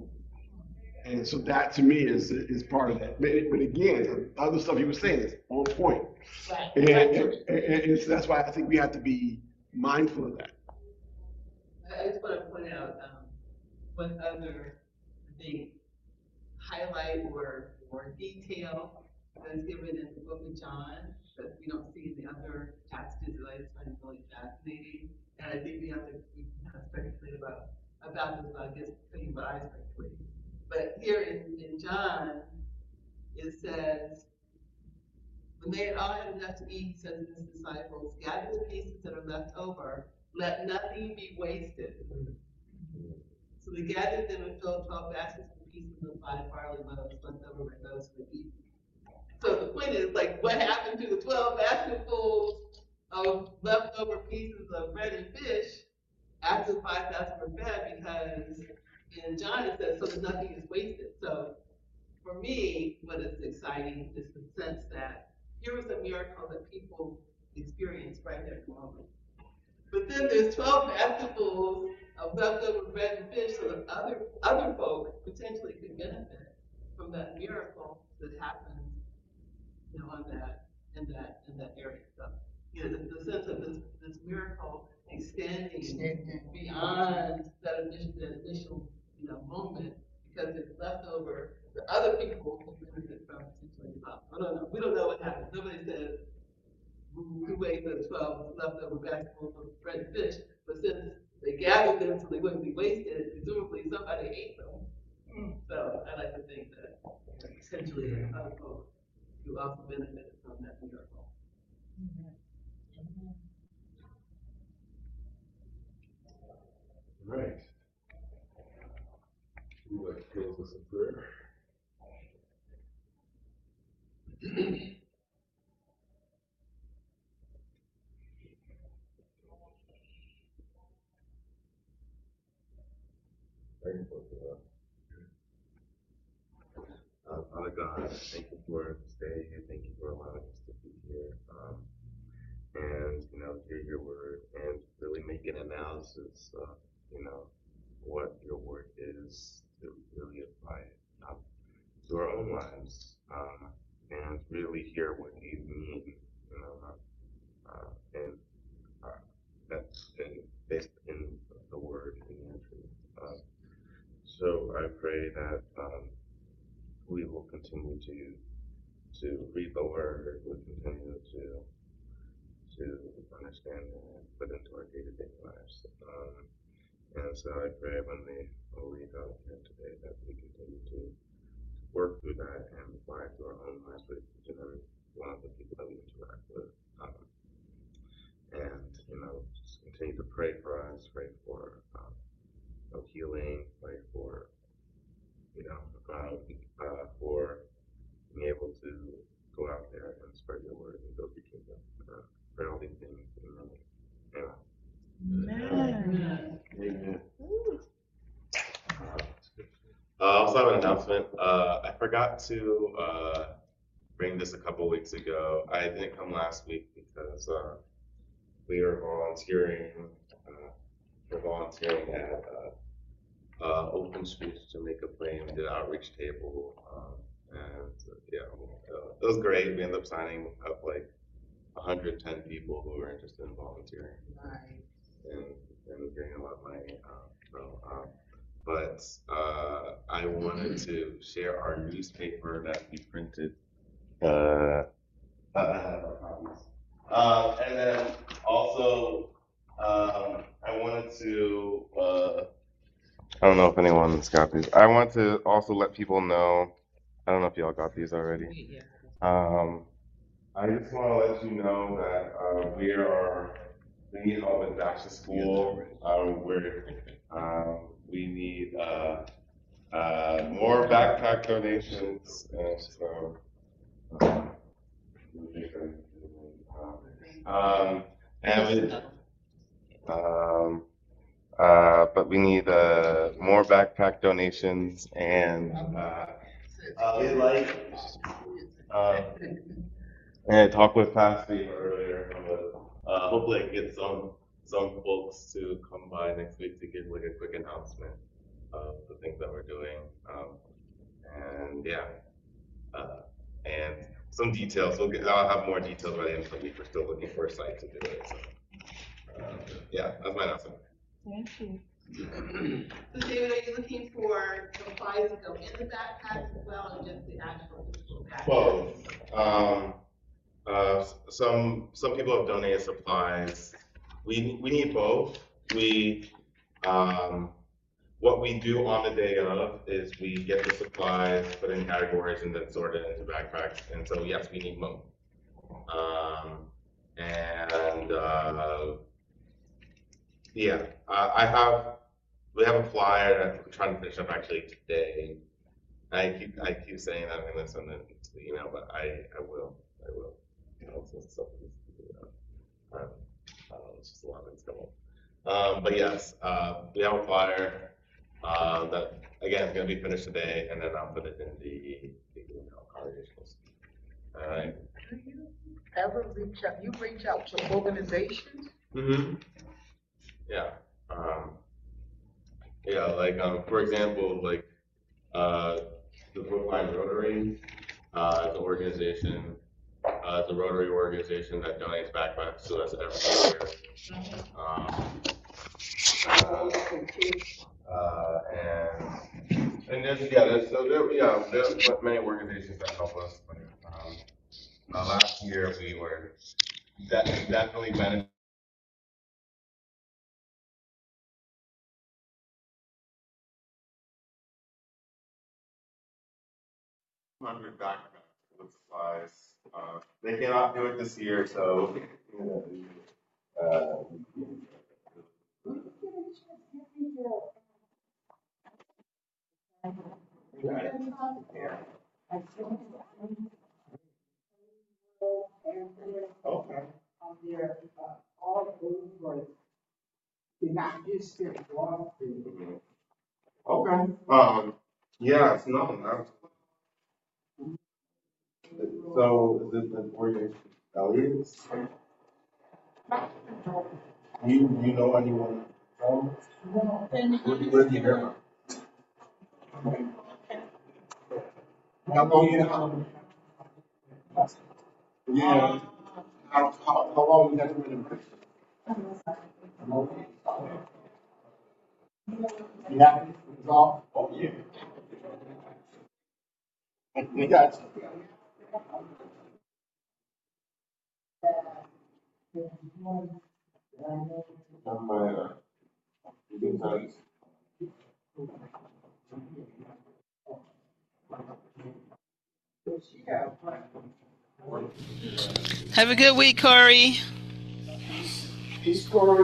And so that to me is is part of that. But, but again, the other stuff he was saying is on point. Right. And, and, and, and so that's why I think we have to be mindful of that. I just want to point out um, one other thing, highlight or, or detail that is given in the book of John that we don't see in the other passages that I just find really fascinating. And I think we have to we kind of speculate about, about this, but I guess tell you what I speculate. But here in, in John, it says, when they had all had enough to eat, he says to his disciples, gather the pieces that are left over, let nothing be wasted. So they gathered them and filled twelve baskets with pieces of five barley loaves left over by those who had eaten. So the point is, like, what happened to the twelve basketfuls of leftover pieces of bread and fish after the five thousand were fed? Because in John it says, so that nothing is wasted. So for me, what is exciting is the sense that here was a miracle that people experienced right there at the moment. But then there's twelve basketfuls of leftover bread and fish, so that other other folk potentially could benefit from that miracle that happened, you know, on that in that in that area. So, you know, the, the sense of this this miracle extending Extending. beyond that initial, that initial, you know, moment, because it's left over. The other people can benefit from potentially as well. I don't know. We don't know what happened. Nobody says who weighed the twelve leftover basketfuls of bread and fish, but since they gathered them so they wouldn't be wasted, presumably somebody ate them. So I like to think that potentially other folks you also benefited from that miracle. Right. We would like to close with some prayer. Thank you for that. Uh, Father God, thank you for staying here. Thank you for allowing us to be here. Um, and, you know, hear your word and really make an analysis of, you know, what your word is to really apply it um, to our own lives. Um, and really hear what you mean, you know, uh, and uh, that's in, based in the word and the truth. Uh, so I pray that um, we will continue to to read the word, we continue to to understand and put into our day-to-day lives. Um, and so I pray when we will leave out here today that we continue to work through that and apply it to our own lives with each and every one of the people that we interact with. Um, and, you know, just continue to pray for us, pray for um, you know, healing, pray for, you know, uh, uh, for being able to go out there and spread your word and build your kingdom. Uh, pray all these things in your name. Amen. Amen. Amen. Uh, I also have an announcement. Uh, I forgot to uh, bring this a couple weeks ago. I didn't come last week because uh, we are volunteering. Uh, we're volunteering at uh, uh, Open Streets Jamaica Plain. We did an outreach table, um, and uh, yeah, uh, it was great. We ended up signing up like one hundred ten people who were interested in volunteering. Nice. And, and getting a lot of money. Um, so, um, but uh, I wanted to share our newspaper that we printed. Uh, I have our copies. Um, and then also, um, I wanted to. Uh, I don't know if anyone's got these. I want to also let people know. I don't know if y'all got these already. Um, I just want to let you know that uh, we are. We need help in back to school. Um, we're, um, we need uh, uh, more backpack donations, and so. Um, um, and we, um, uh, but we need uh, more backpack donations, and uh, uh, we'd like. Uh, and talk with Pastor earlier. Uh, hopefully, I can get some. some folks to come by next week to give like a quick announcement of the things that we're doing. Um, and yeah, uh, and some details. We'll get, I'll have more details by the end of the week. We're still looking for a site to do it. So, uh, yeah, that's my announcement. Thank you. So David, are you looking for supplies to go in the backpacks as well, or just the actual physical backpacks? Both. Um, uh, some some people have donated supplies. We we need both. We um, what we do on the day of is we get the supplies, put in categories, and then sort it into backpacks. And so yes, we need both. Um, and uh, yeah, uh, I have we have a flyer that we're trying to finish up actually today. I keep I keep saying that I'm gonna send it to the email, but I I will I will. You know, some stuff needs to be done. Um, uh, it's just a lot of things going on. Um, but yes, uh, we have a flyer uh, that again is going to be finished today, and then I'll put it in the, the email congregations. All right. Do you ever reach out, you reach out to organizations? Mm-hmm. Yeah. Um, yeah, like um, for example, like uh, the Brookline Rotary uh, is an organization. Uh, it's a Rotary organization that donates backpacks to us every year. Um, uh, uh, and and there's yeah, there's so there yeah, there's many organizations that help us. But, um, uh, last year we were that definitely benefited. Hundred backpacks. with supplies. Uh, they cannot do it this year, so you know, uh, yeah. Okay. Mhm. Okay. Um. Yeah. It's no. Not, so is it the where your Elliot's? You you know anyone from? Where, where do you hear from? How long you know? Yeah. How, how, how long you guys been in prison? You happy with all? Oh yeah. You got you. I'm uh, good times. Have a good week, Corey. Peace, Corey.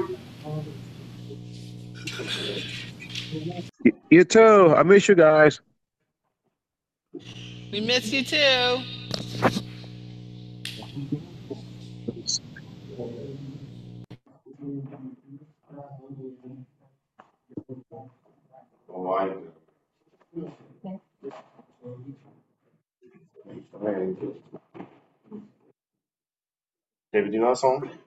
You too. I miss you guys. We miss you too. Oh, I do. David, do you know that song?